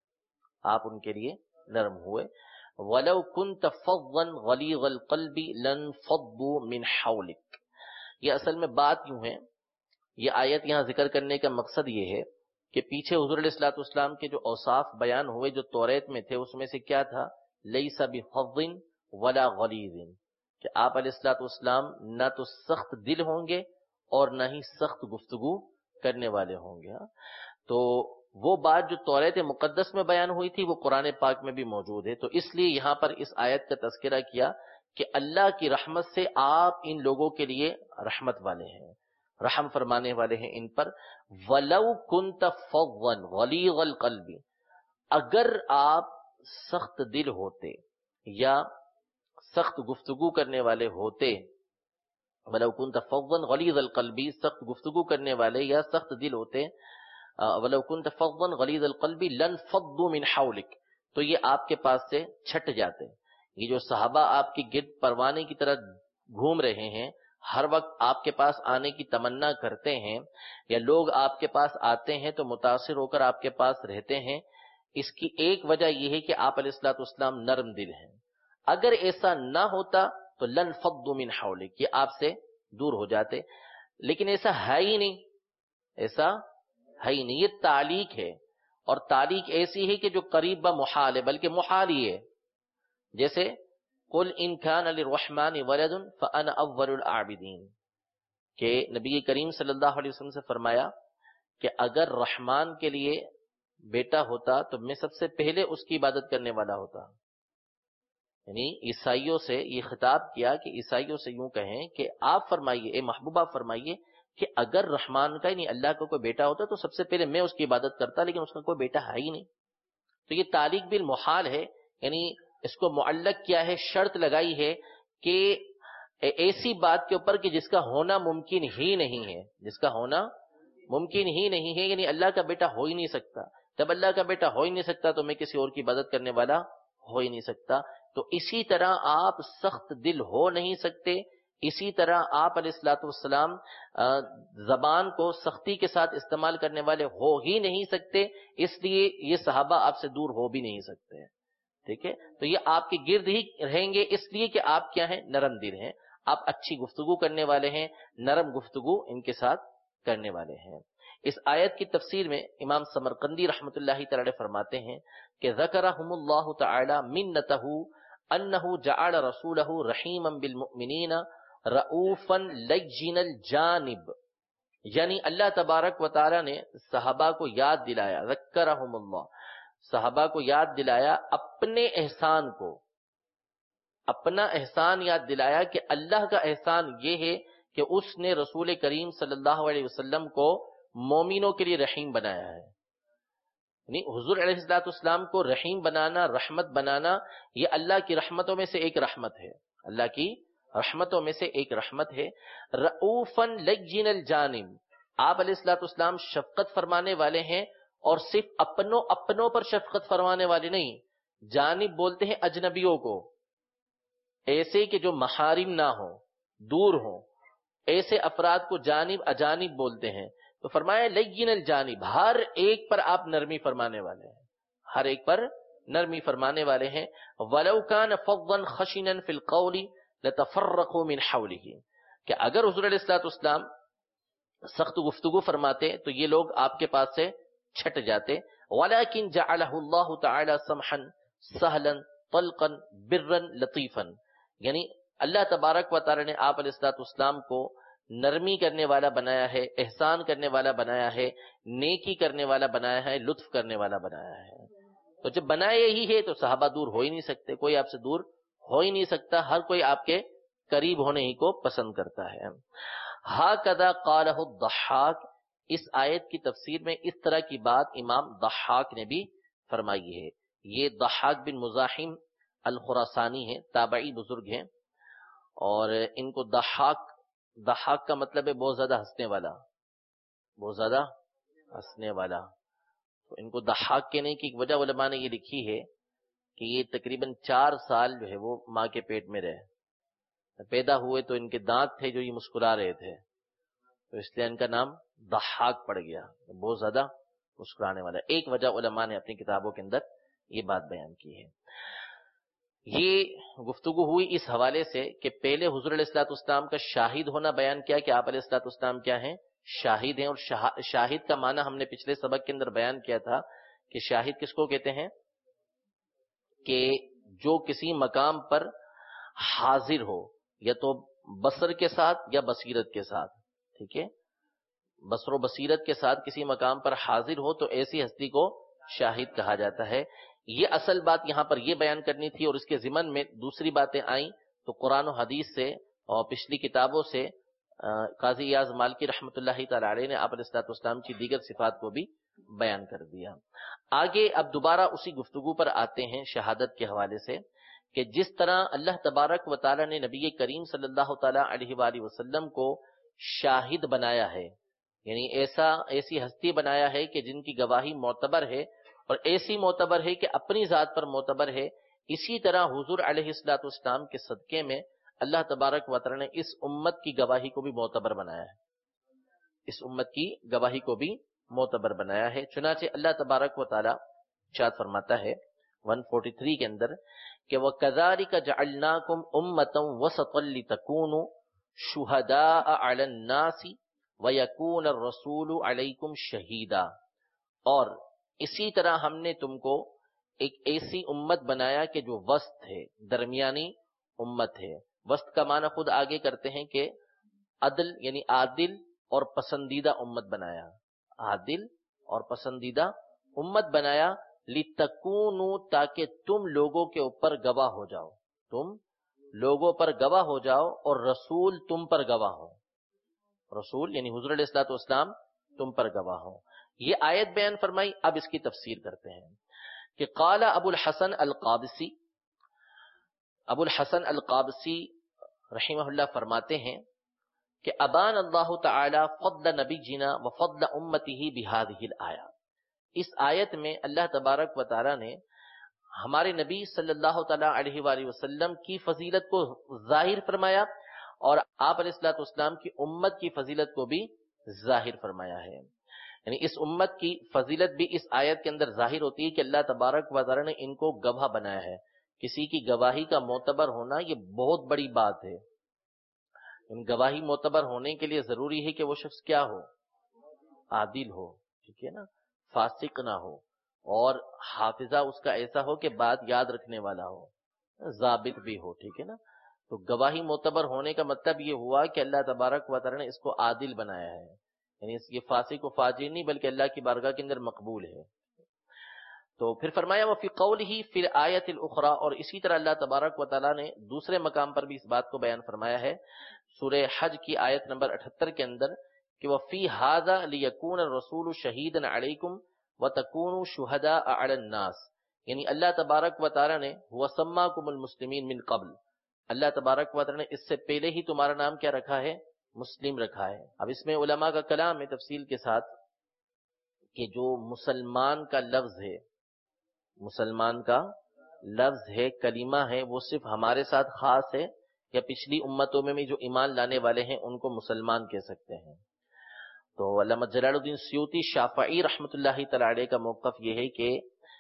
آپ ان کے لیے نرم ہوئے. وَلَوْ كُنْتَ فَظًّا غَلِيظَ الْقَلْبِ لَانفَضُّوا مِنْ حَوْلِكَ. یہ اصل میں بات یوں ہے، یہ آیت یہاں ذکر کرنے کا مقصد یہ ہے کہ پیچھے حضور علیہ الصلوۃ والسلام کے جو اوصاف بیان ہوئے جو توریت میں تھے اس میں سے کیا تھا؟ لیس بفظ ولا غلیظ، کہ آپ علیہ الصلوۃ والسلام نہ تو سخت دل ہوں گے اور نہ ہی سخت گفتگو کرنے والے ہوں گے. تو وہ بات جو توریت مقدس میں بیان ہوئی تھی وہ قرآن پاک میں بھی موجود ہے. تو اس لیے یہاں پر اس آیت کا تذکرہ کیا کہ اللہ کی رحمت سے آپ ان لوگوں کے لیے رحمت والے ہیں، رحم فرمانے والے ہیں ان پر. وَلَوْ كُنْتَ فَظًّا غَلِيظَ الْقَلْبِ، اگر آپ سخت دل ہوتے یا سخت گفتگو کرنے والے ہوتے، وَلَوْ كُنْتَ فَظًّا غَلِيظَ الْقَلْبِ، سخت گفتگو کرنے والے یا سخت دل ہوتے، وَلَوْ كُنْتَ فَظًّا غَلِيظَ الْقَلْبِ لَانفَضُّوا مِنْ حَوْلِكَ، تو یہ آپ کے پاس سے چھٹ جاتے. یہ جو صحابہ آپ کی گرد پروانے کی طرح گھوم رہے ہیں، ہر وقت آپ کے پاس آنے کی تمنا کرتے ہیں، یا لوگ آپ کے پاس آتے ہیں تو متاثر ہو کر آپ کے پاس رہتے ہیں، اس کی ایک وجہ یہ ہے کہ آپ علیہ الصلوۃ والسلام نرم دل ہیں. اگر ایسا نہ ہوتا تو لَانفَضُّوا مِنْ حَوْلِكَ، یہ آپ سے دور ہو جاتے. لیکن ایسا ہے ہی نہیں، ایسا ہے ہی نہیں. یہ تعلیق ہے، اور تعلیق ایسی ہے کہ جو قریب با محال ہے، بلکہ محال ہی ہے. جیسے قُلْ إِنْ كَانَ لِلرَّحْمَنِ وَلَدٌ فَأَنَا أَوَّلُ الْعَابِدِينَ، کہ نبی کریم صلی اللہ علیہ وسلم سے فرمایا کہ اگر رحمان کے لیے بیٹا ہوتا تو میں سب سے پہلے اس کی عبادت کرنے والا ہوتا. یعنی عیسائیوں سے یہ خطاب کیا کہ عیسائیوں سے یوں کہیں کہ آپ فرمائیے، اے محبوب آپ فرمائیے کہ اگر رحمان کا یعنی اللہ کا کوئی بیٹا ہوتا تو سب سے پہلے میں اس کی عبادت کرتا، لیکن اس کا کوئی بیٹا ہے ہی نہیں. تو یہ تعلیق بالمحال ہے، یعنی اس کو معلق کیا ہے، شرط لگائی ہے کہ ایسی بات کے اوپر کہ جس کا ہونا ممکن ہی نہیں ہے، جس کا ہونا ممکن ہی نہیں ہے، یعنی اللہ کا بیٹا ہو ہی نہیں سکتا. جب اللہ کا بیٹا ہو ہی نہیں سکتا تو میں کسی اور کی عبادت کرنے والا ہو ہی نہیں سکتا. تو اسی طرح آپ سخت دل ہو نہیں سکتے، اسی طرح آپ علیہ الصلوۃ والسلام زبان کو سختی کے ساتھ استعمال کرنے والے ہو ہی نہیں سکتے، اس لیے یہ صحابہ آپ سے دور ہو بھی نہیں سکتے. ٹھیک ہے، تو یہ آپ کے گرد ہی رہیں گے اس لیے کہ آپ کیا ہیں؟ نرم دل ہیں، آپ اچھی گفتگو کرنے والے ہیں، نرم گفتگو ان کے ساتھ کرنے والے ہیں. اس آیت کی تفسیر میں امام سمرقندی رحمۃ اللہ تعالی فرماتے ہیں کہ ذکرہم اللہ تعالی منتہ انہ جعل رسولہ رحیما بالمؤمنین رؤوفا لین الجانب، یعنی اللہ تبارک و تعالی نے صحابہ کو یاد دلایا، ذکرہم اللہ، صحابہ کو یاد دلایا اپنے احسان کو، اپنا احسان یاد دلایا کہ اللہ کا احسان یہ ہے کہ اس نے رسول کریم صلی اللہ علیہ وسلم کو مومنوں کے لیے رحیم بنایا ہے. یعنی حضور علیہ الصلوۃ والسلام کو رحیم بنانا، رحمت بنانا، یہ اللہ کی رحمتوں میں سے ایک رحمت ہے، اللہ کی رحمتوں میں سے ایک رحمت ہے. رؤوفا لین الجانب، آپ علیہ الصلوۃ والسلام شفقت فرمانے والے ہیں، اور صرف اپنوں اپنوں پر شفقت فرمانے والے نہیں، جانب بولتے ہیں اجنبیوں کو، ایسے کہ جو محارم نہ ہوں، دور ہوں، ایسے افراد کو جانب اجانب بولتے ہیں. تو فرمایا لین الجانب، ہر ایک پر آپ نرمی فرمانے والے ہیں، ہر ایک پر نرمی فرمانے والے ہیں. وَلَوْ كَانَ فَظًّا خَشِنًا فِي الْقَوْلِ لَتَفَرَّقُوا مِنْ حَوْلِهِ، کہ اگر حضور علیہ الصلوۃ والسلام سخت گفتگو فرماتے تو یہ لوگ آپ کے پاس سے چھٹ جاتے. وَلَكِنْ جَعَلَهُ اللَّهُ تَعَالَى سَمْحًا سَهْلًا طَلْقًا بِرًّا لَطِيفًا، یعنی اللہ تبارک و تعالی نے آپ علیہ الصلوۃ والسلام کو نرمی کرنے والا بنایا ہے، احسان کرنے والا بنایا ہے، نیکی کرنے والا بنایا ہے، لطف کرنے والا بنایا ہے. تو جب بنایا ہی ہے تو صحابہ دور ہو ہی نہیں سکتے، کوئی آپ سے دور ہو ہی نہیں سکتا، ہر کوئی آپ کے قریب ہونے ہی کو پسند کرتا ہے۔ ہاکذا قالہ الضحاک، اس آیت کی تفسیر میں اس طرح کی بات امام ضحاک نے بھی فرمائی ہے۔ یہ ضحاک بن مزاحم الخراسانی ہیں، تابعی بزرگ ہیں، اور ان کو ضحاک ضحاک کا مطلب ہے بہت زیادہ ہنسنے والا، بہت زیادہ ہنسنے والا۔ تو ان کو ضحاک کہنے کی ایک وجہ علماء نے یہ لکھی ہے کہ یہ تقریباً چار سال جو ہے وہ ماں کے پیٹ میں رہے، پیدا ہوئے تو ان کے دانت تھے جو یہ مسکرا رہے تھے، تو اس لیے ان کا نام ضحاک پڑ گیا، بہت زیادہ مسکرانے والا۔ ایک وجہ علماء نے اپنی کتابوں کے اندر یہ بات بیان کی ہے۔ یہ گفتگو ہوئی اس حوالے سے کہ پہلے حضور علیہ الصلوۃ والسلام کا شاہد ہونا بیان کیا کہ آپ علیہ الصلوۃ والسلام کیا ہیں، شاہد ہیں، اور شاہد کا معنی ہم نے پچھلے سبق کے اندر بیان کیا تھا کہ شاہد کس کو کہتے ہیں، کہ جو کسی مقام پر حاضر ہو، یا تو بصر کے ساتھ یا بصیرت کے ساتھ، ٹھیک ہے، بصر و بصیرت کے ساتھ کسی مقام پر حاضر ہو تو ایسی ہستی کو شاہد کہا جاتا ہے۔ یہ اصل بات یہاں پر یہ بیان کرنی تھی، اور اس کے ضمن میں دوسری باتیں آئیں تو قرآن و حدیث سے اور پچھلی کتابوں سے قاضی ایاز مالکی رحمۃ اللہ تعالی علیہ نے آپ علیہ الصلوۃ والسلام کی دیگر صفات کو بھی بیان کر دیا۔ آگے اب دوبارہ اسی گفتگو پر آتے ہیں شہادت کے حوالے سے، کہ جس طرح اللہ تبارک و تعالی نے نبی کریم صلی اللہ تعالی علیہ وآلہ وسلم کو شاہد بنایا ہے، یعنی ایسا ایسی ہستی بنایا ہے کہ جن کی گواہی معتبر ہے، اور ایسی معتبر ہے کہ اپنی ذات پر معتبر ہے، اسی طرح حضور علیہ الصلوۃ والسلام کے صدقے میں اللہ تبارک و تعالی نے اس امت کی گواہی کو بھی معتبر بنایا ہے، اس امت کی گواہی کو بھی معتبر بنایا ہے۔ چنانچہ اللہ تبارک و تعالی ارشاد فرماتا ہے ایک سو تینتالیس کے اندر کہ وَكَذَلِكَ جَعَلْنَاكُمْ أُمَّةً وَسَطًا لِتَكُونُوا شُهَدَاءَ عَلَى النَّاسِ وَيَكُونَ الرَّسُولُ عَلَيْكُمْ شَهِيدًا، اور اسی طرح ہم نے تم کو ایک ایسی امت بنایا کہ جو وسط ہے، درمیانی امت ہے۔ وسط کا معنی خود آگے کرتے ہیں کہ عدل، یعنی عادل اور پسندیدہ امت بنایا، عادل اور پسندیدہ امت بنایا، لِتَكُونُوا، تاکہ تم لوگوں کے اوپر گواہ ہو جاؤ، تم لوگوں پر گواہ ہو جاؤ، اور رسول تم پر گواہ ہو، رسول یعنی حضور علیہ الصلوۃ والسلام تم پر گواہ ہو۔ یہ آیت بیان فرمائی، اب اس کی تفسیر کرتے ہیں کہ قال ابو الحسن القابسی، ابو الحسن القابسی رحمہ اللہ فرماتے ہیں کہ ابان اللہ تعالی فضل نبینا وفضل امتہ بہذہ الآیہ، اس آیت میں اللہ تبارک و تعالی نے ہمارے نبی صلی اللہ تعالی علیہ وآلہ وسلم کی فضیلت کو ظاہر فرمایا، اور آپ علیہ الصلوۃ والسلام کی امت کی فضیلت کو بھی ظاہر فرمایا ہے۔ یعنی اس امت کی فضیلت بھی اس آیت کے اندر ظاہر ہوتی ہے کہ اللہ تبارک و تعالی نے ان کو گواہ بنایا ہے۔ کسی کی گواہی کا معتبر ہونا یہ بہت بڑی بات ہے۔ ان گواہی معتبر ہونے کے لیے ضروری ہے کہ وہ شخص کیا ہو، عادل ہو، ٹھیک ہے نا، فاسق نہ ہو، اور حافظہ اس کا ایسا ہو کہ بات یاد رکھنے والا ہو، ضابط بھی ہو، ٹھیک ہے نا۔ تو گواہی معتبر ہونے کا مطلب یہ ہوا کہ اللہ تبارک و تعالی نے اس کو عادل بنایا ہے، یعنی یہ فاسق و فاجر نہیں بلکہ اللہ کی بارگاہ کے اندر مقبول ہے۔ تو پھر فرمایا وفی قولہ فی الآیۃ الاخری، اور اسی طرح اللہ تبارک و تعالی نے دوسرے مقام پر بھی اس بات کو بیان فرمایا ہے سورہ حج کی آیت نمبر اٹھہتر کے اندر کہ وفی ھذا لیکون الرسول شہیدا علیکم وتکونوا شہداء علی الناس، یعنی اللہ تبارک و تعالی نے هو سماکم المسلمین من قبل، اللہ تبارک و تعالی نے اس سے پہلے ہی تمہارا نام کیا رکھا ہے، مسلم رکھا ہے۔ اب اس میں علماء کا کلام ہے تفصیل کے ساتھ کہ جو مسلمان کا لفظ ہے، مسلمان کا لفظ ہے، کلمہ ہے، وہ صرف ہمارے ساتھ خاص ہے یا پچھلی امتوں میں بھی جو ایمان لانے والے ہیں ان کو مسلمان کہہ سکتے ہیں؟ تو علامہ جلال الدین سیوطی شافعی رحمۃ اللہ تعالی علیہ کا موقف یہ ہے کہ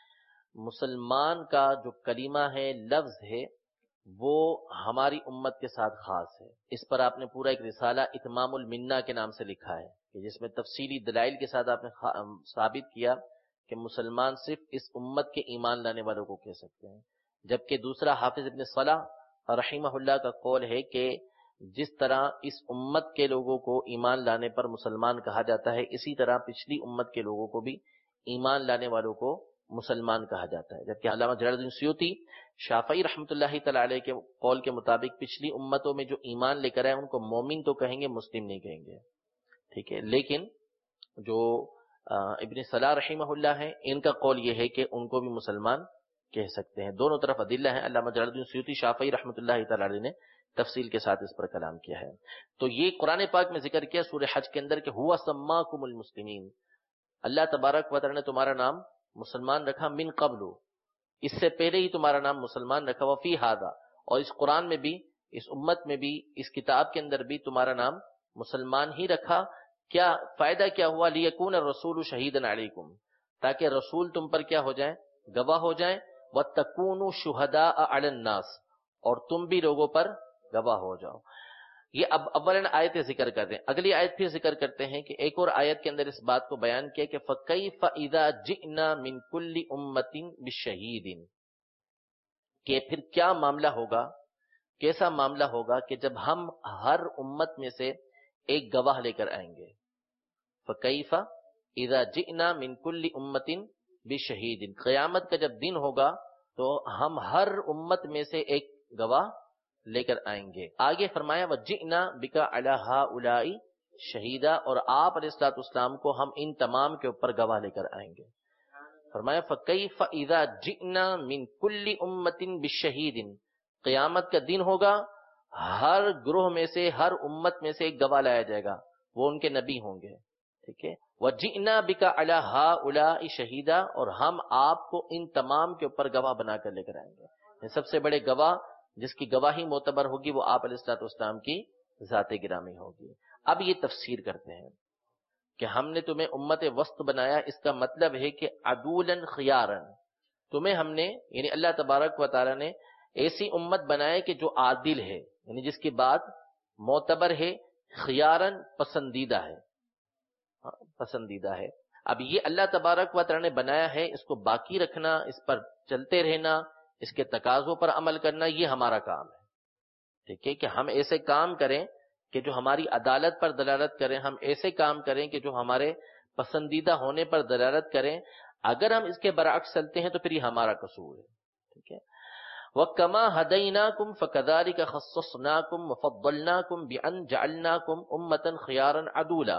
مسلمان کا جو کلمہ ہے، لفظ ہے، وہ ہماری امت کے ساتھ خاص ہے۔ اس پر آپ نے پورا ایک رسالہ اتمام المنہ کے نام سے لکھا ہے کہ جس میں تفصیلی دلائل کے ساتھ آپ نے ثابت کیا کہ مسلمان صرف اس امت کے ایمان لانے والوں کو کہہ سکتے ہیں، جبکہ دوسرا حافظ ابن صلاح رحمہ اللہ کا قول ہے کہ جس طرح اس امت کے لوگوں کو ایمان لانے پر مسلمان کہا جاتا ہے، اسی طرح پچھلی امت کے لوگوں کو بھی ایمان لانے والوں کو مسلمان کہا جاتا ہے. جبکہ علامہ جلال الدین سیوطی شافعی رحمۃ اللہ تعالی علیہ کے قول کے مطابق پچھلی امتوں میں جو ایمان لے کر آئے ان کو مومن تو کہیں گے، مسلم نہیں کہیں گے. ٹھیک ہے، لیکن جو ابن صلاح رحمہ اللہ ہیں ان کا قول یہ ہے کہ ان کو بھی مسلمان کہہ سکتے ہیں. دونوں طرف ادلہ ہیں. علامہ جلال الدین سیوطی شافعی رحمۃ اللہ تعالی علیہ نے تفصیل کے ساتھ اس پر کلام کیا ہے. تو یہ قرآن پاک میں ذکر کیا سورہ حج کے اندر کہ ہوا سماکم المسلمین، اللہ تبارک و تعالی نے تمہارا نام مسلمان رکھا، من قبل، اس سے پہلے ہی تمہارا نام مسلمان رکھا، وفی ھذا، اور اس قرآن میں بھی، اس امت میں بھی، اس کتاب کے اندر بھی تمہارا نام مسلمان ہی رکھا. کیا فائدہ کیا ہوا؟ لیکون الرسول شہیدا علیکم، تاکہ رسول تم پر کیا ہو جائیں؟ گواہ ہو جائیں. وتکونوا شہداء علی الناس، اور تم بھی لوگوں پر گواہ ہو جاؤ. یہ اب اولن آیت ذکر کر رہے ہیں. اگلی آیت پھر ذکر کرتے ہیں کہ ایک اور آیت کے اندر اس بات کو بیان کیا کہ فَكَيْفَ إِذَا جِئْنَا مِن كُلِّ أُمَّةٍ بِشَهِيدٍ، کہ پھر کیا معاملہ ہوگا، کیسا معاملہ ہوگا کہ جب ہم ہر امت میں سے ایک گواہ لے کر آئیں گے. فَكَيْفَ إِذَا جِئْنَا مِن كُلِّ أُمَّةٍ بِشَهِيدٍ، قیامت کا جب دن ہوگا تو ہم ہر امت میں سے ایک گواہ لے کر آئیں گے. آگے فرمایا وَجِئْنَا بِكَ عَلَى هَؤُلَاءِ شَهِيدًا، اور آپ علیہ الصلوۃ والسلام کو ہم ان تمام کے اوپر گواہ لے کر آئیں گے. فرمایا فَكَيْفَ إِذَا جِئْنَا مِن كُلِّ أُمَّةٍ بِشَهِيدٍ، قیامت کا دن ہوگا، ہر گروہ میں سے، ہر امت میں سے ایک گواہ لایا جائے گا، وہ ان کے نبی ہوں گے. ٹھیک ہے، وَجِئْنَا بِكَ عَلَى هَؤُلَاءِ شَهِيدًا، اور ہم آپ کو ان تمام کے اوپر گواہ بنا کر لے کر آئیں گے. سب سے بڑے گواہ جس کی گواہی معتبر ہوگی وہ آپ علیہ الصلوۃ والسلام کی ذات گرامی ہوگی. اب یہ تفسیر کرتے ہیں کہ ہم نے تمہیں امت وسط بنایا، اس کا مطلب ہے کہ عدولاً خیاراً، تمہیں ہم نے، یعنی اللہ تبارک و تعالی نے ایسی امت بنائے کہ جو عادل ہے، یعنی جس کی بات معتبر ہے، خیاراً پسندیدہ ہے، پسندیدہ ہے. اب یہ اللہ تبارک و تعالی نے بنایا ہے، اس کو باقی رکھنا، اس پر چلتے رہنا، اس کے تقاضوں پر عمل کرنا، یہ ہمارا کام ہے. ٹھیک ہے، کہ ہم ایسے کام کریں کہ جو ہماری عدالت پر دلالت کریں، ہم ایسے کام کریں کہ جو ہمارے پسندیدہ ہونے پر دلالت کریں. اگر ہم اس کے برعکس چلتے ہیں تو پھر یہ ہمارا قصور ہے. ٹھیک ہے، وَكَمَا هَدَيْنَاكُمْ فَكَذَلِكَ خَصَّصْنَاكُمْ وَفَضَّلْنَاكُمْ بِأَنْ جَعَلْنَاكُمْ أُمَّةً خِيَارًا عَدُولًا،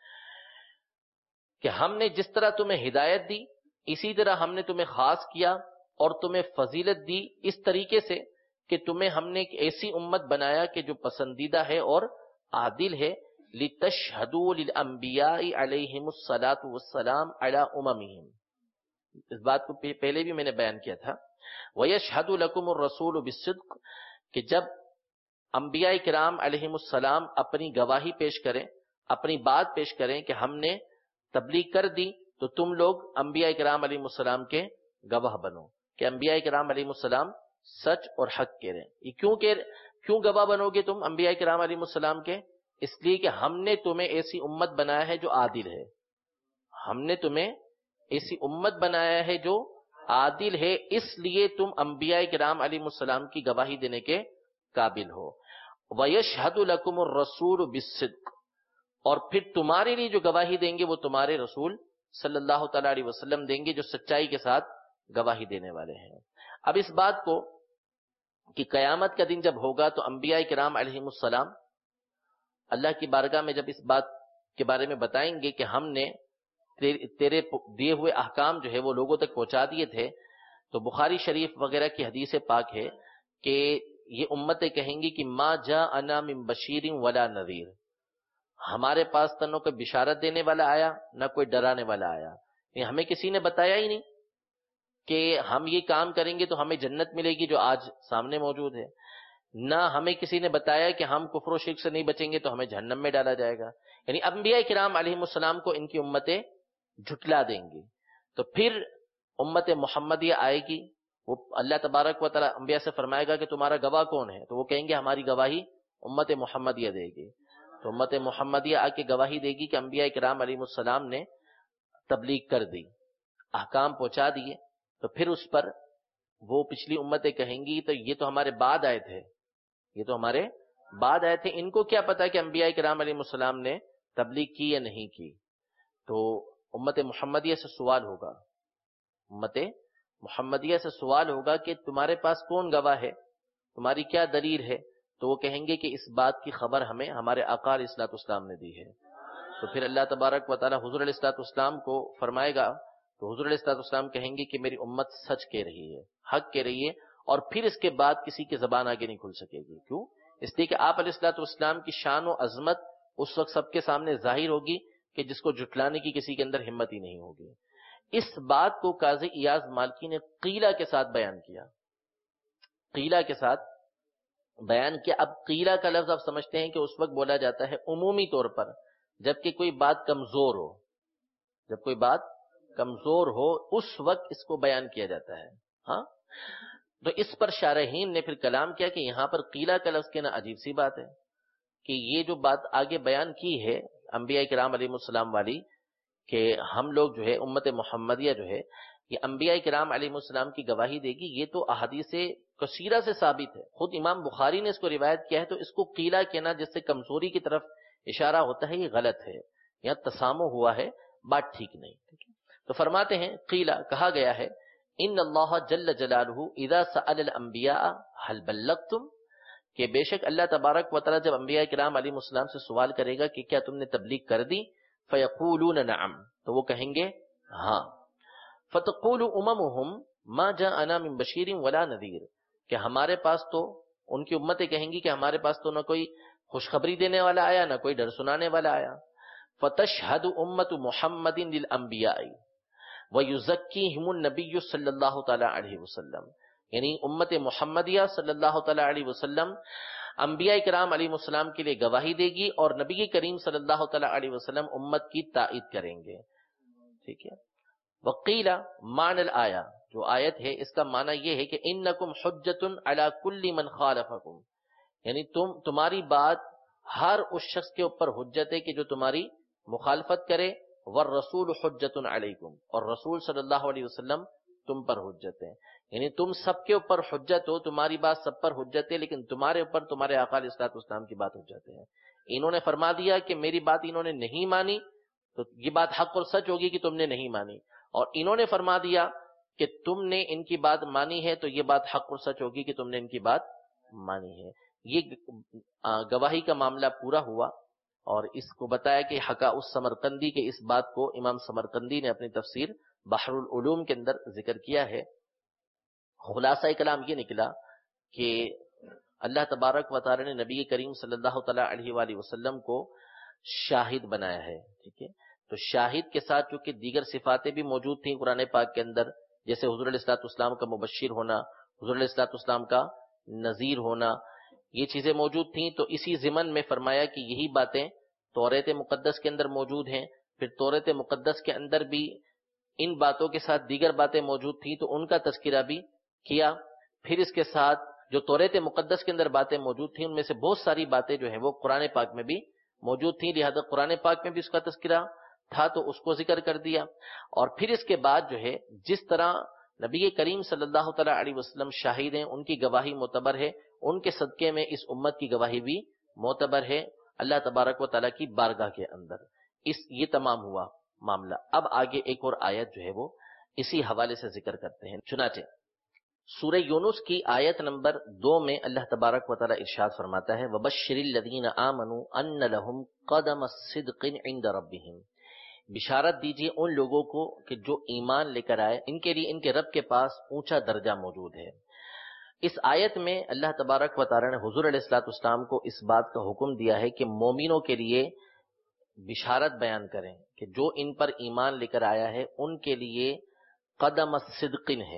کہ ہم نے جس طرح تمہیں ہدایت دی اسی طرح ہم نے تمہیں خاص کیا اور تمہیں فضیلت دی اس طریقے سے کہ تمہیں ہم نے ایک ایسی امت بنایا کہ جو پسندیدہ ہے اور عادل ہے. لِتَشْهَدُوا لِلْأَنْبِيَاءِ عَلَيْهِمُ الصَّلَاةُ وَالسَّلَامُ عَلَىٰ أُمَمِهِمْ، اس بات کو پہلے بھی میں نے بیان کیا تھا. وَيَشْهَدُ لَكُمُ الرَّسُولُ بِالصِّدْقِ، کہ جب انبیاء کرام علیہم السلام اپنی گواہی پیش کریں، اپنی بات پیش کریں کہ ہم نے تبلیغ کر دی، تو تم لوگ انبیاء کرام علیہ السلام کے گواہ بنو کہ انبیاء کرام علیہ السلام سچ اور حق کہہ رہے ہیں. یہ کیوں کہ کیوں گواہ بنو گے تم انبیاء کرام علیہ السلام کے؟ اس لیے کہ ہم نے تمہیں ایسی امت بنایا ہے جو عادل ہے. ہم نے تمہیں ایسی امت بنایا ہے جو عادل ہے، اس لیے تم انبیاء کرام علیہ السلام کی گواہی دینے کے قابل ہو. وَيَشْهَدُ لَكُمُ الرَّسُولُ بِالصِّدْقِ، اور پھر تمہارے لیے جو گواہی دیں گے وہ تمہارے رسول صلی اللہ تعالی علیہ وسلم دیں گے، جو سچائی کے ساتھ گواہی دینے والے ہیں. اب اس بات کو کہ قیامت کا دن جب ہوگا تو انبیاء کرام علیہ السلام اللہ کی بارگاہ میں جب اس بات کے بارے میں بتائیں گے کہ ہم نے تیرے دیے ہوئے احکام جو ہے وہ لوگوں تک پہنچا دیے تھے، تو بخاری شریف وغیرہ کی حدیث پاک ہے کہ یہ امتیں کہیں گی کہ ما جاءنا من بشیر ولا نذیر، ہمارے پاس نہ کوئی بشارت دینے والا آیا نہ کوئی ڈرانے والا آیا. ہمیں کسی نے بتایا ہی نہیں کہ ہم یہ کام کریں گے تو ہمیں جنت ملے گی جو آج سامنے موجود ہے، نہ ہمیں کسی نے بتایا کہ ہم کفر و شرک سے نہیں بچیں گے تو ہمیں جہنم میں ڈالا جائے گا. یعنی انبیاء کرام علیہ السلام کو ان کی امتیں جھٹلا دیں گی. تو پھر امت محمدیہ آئے گی، وہ اللہ تبارک و تعالی انبیاء سے فرمائے گا کہ تمہارا گواہ کون ہے، تو وہ کہیں گے ہماری گواہی امت محمدیہ دے گی. تو امت محمدیہ آ کے گواہی دے گی کہ انبیاء کرام علیہ السلام نے تبلیغ کر دی، احکام پہنچا دیے. تو پھر اس پر وہ پچھلی امتیں کہیں گی تو یہ تو ہمارے بعد آئے تھے، یہ تو ہمارے بعد آئے تھے، ان کو کیا پتا کہ انبیاء کرام علیہ السلام نے تبلیغ کی یا نہیں کی. تو امت محمدیہ سے سوال ہوگا امت محمدیہ سے سوال ہوگا کہ تمہارے پاس کون گواہ ہے، تمہاری کیا دلیل ہے، تو وہ کہیں گے کہ اس بات کی خبر ہمیں ہمارے آقا علیہ الصلوۃ والسلام نے دی ہے. تو پھر اللہ تبارک و تعالی حضور علیہ الصلوۃ والسلام کو فرمائے گا، تو حضور علیہ الصلوۃ والسلام کہیں گے کہ میری امت سچ کہہ رہی ہے، حق کہہ رہی ہے، اور پھر اس کے بعد کسی کی زبان آگے نہیں کھل سکے گی. کیوں؟ اس لیے کہ آپ علیہ الصلوۃ والسلام کی شان و عظمت اس وقت سب کے سامنے ظاہر ہوگی کہ جس کو جھٹلانے کی کسی کے اندر ہمت ہی نہیں ہوگی. اس بات کو قاضی ایاز مالکی نے قیلہ کے ساتھ بیان کیا، قیلہ کے ساتھ بیان کیا. اب قیلہ کا لفظ آپ سمجھتے ہیں کہ اس وقت بولا جاتا ہے عمومی طور پر جبکہ کوئی بات کمزور ہو، جب کوئی بات کمزور ہو اس وقت اس کو بیان کیا جاتا ہے. ہاں، تو اس پر شارحین نے پھر کلام کیا کہ یہاں پر قیلہ کا لفظ کہنا عجیب سی بات ہے کہ یہ جو بات آگے بیان کی ہے انبیاء کرام علیہ السلام والی کہ ہم لوگ جو ہے امت محمدیہ جو ہے یہ انبیاء کرام علیہ السلام کی گواہی دے گی، یہ تو احادیث کثیرہ سے ثابت ہے. خود امام بخاری نے اس کو روایت کیا ہے، تو اس کو قیلہ کہنا جس سے کمزوری کی طرف اشارہ ہوتا ہے یہ غلط ہے، یہاں تسامح ہوا ہے، بات ٹھیک نہیں. تو فرماتے ہیں قیلہ کہا گیا ہے ان اللہ جل جلالہ اذا سأل الانبیاء هل بلغتم، کہ بے شک اللہ تبارک و تعالی جب انبیاء کرام علیہ السلام سے سوال کرے گا کہ کیا تم نے تبلیغ کر دی، فیقولون نعم، تو وہ کہیں گے ہاں. فتقول اممہم ما جاءنا من بشیر ولا نذیر، کہ ہمارے پاس تو ان کی امتیں کہیں گی کہ ہمارے پاس تو نہ کوئی خوشخبری دینے والا آیا نہ کوئی ڈر سنانے والا آیا. فتشہد امت محمد للانبیاء ویزکیہم النبی صلی اللہ تعالی علیہ وسلم، یعنی امت محمدیہ صلی اللہ تعالی علیہ وسلم انبیاء کرام علیہ السلام کے لیے گواہی دے گی اور نبی کریم صلی اللہ تعالی علیہ وسلم امت کی تائید کریں گے. ٹھیک ہے. وقیل معنی الآیہ، جو آیت ہے اس کا معنی یہ ہے کہ انکم حجۃ علی کل من خالفکم، یعنی تم تمہاری بات ہر اس شخص کے اوپر حجت ہے کہ جو تمہاری مخالفت کرے. والرسول حجۃ علیکم، اور رسول صلی اللہ علیہ وسلم تم پر حجت ہے، یعنی تم سب کے اوپر حجت ہو، تمہاری بات سب پر حجت ہے، لیکن تمہارے اوپر تمہارے آقا علیہ الصلوۃ والسلام کی بات حجت ہے. انہوں نے فرما دیا کہ میری بات انہوں نے نہیں مانی تو یہ بات حق اور سچ ہوگی کہ تم نے نہیں مانی، اور انہوں نے فرما دیا کہ تم نے ان کی بات مانی ہے تو یہ بات حق اور سچ ہوگی کہ تم نے ان کی بات مانی ہے. یہ گواہی کا معاملہ پورا ہوا اور اس کو بتایا کہ حقا اس سمرقندی کے اس بات کو امام سمرقندی نے اپنی تفسیر بحر العلوم کے اندر ذکر کیا ہے. خلاصہ کلام یہ نکلا کہ اللہ تبارک و تعالی نے نبی کریم صلی اللہ تعالی علیہ وآلہ وسلم کو شاہد بنایا ہے. ٹھیک ہے. تو شاہد کے ساتھ چونکہ دیگر صفاتیں بھی موجود تھیں قرآن پاک کے اندر، جیسے حضور علیہ الصلوۃ والسلام کا مبشر ہونا، حضور علیہ الصلوۃ والسلام کا نذیر ہونا، یہ چیزیں موجود تھیں. تو اسی ضمن میں فرمایا کہ یہی باتیں توریت مقدس کے اندر موجود ہیں. پھر توریت مقدس کے اندر بھی ان باتوں کے ساتھ دیگر باتیں موجود تھیں تو ان کا تذکرہ بھی کیا. پھر اس کے ساتھ جو توریت مقدس کے اندر باتیں موجود تھیں ان میں سے بہت ساری باتیں جو ہیں وہ قرآن پاک میں بھی موجود تھیں، لہذا قرآن پاک میں بھی اس کا تذکرہ تھا تو اس کو ذکر کر دیا. اور پھر اس کے بعد جو ہے جس طرح نبی کریم صلی اللہ تعالی علیہ وسلم شاہد ہیں، ان کی گواہی معتبر ہے، ان کے صدقے میں اس امت کی گواہی بھی معتبر ہے اللہ تبارک و تعالیٰ کی بارگاہ کے اندر. اس یہ تمام ہوا معاملہ. اب آگے ایک اور آیت جو ہے وہ اسی حوالے سے ذکر کرتے ہیں. چنانچہ سورہ یونس کی آیت نمبر دو میں اللہ تبارک و تعالیٰ ارشاد فرماتا ہے وَبَشِّرِ الَّذِينَ آمَنُوا أَنَّ لَهُمْ قَدَمَ صِدْقٍ عِنْدَ رَبِّهِمْ، بشارت دیجیے ان لوگوں کو کہ جو ایمان لے کر آئے ان کے لیے ان کے رب کے پاس اونچا درجہ موجود ہے. اس آیت میں اللہ تبارک و تعالیٰ نے حضور علیہ الصلوۃ والسلام کو اس بات کا حکم دیا ہے کہ مومنوں کے لیے بشارت بیان کریں کہ جو ان پر ایمان لے کر آیا ہے ان کے لیے قدم صدقن ہے.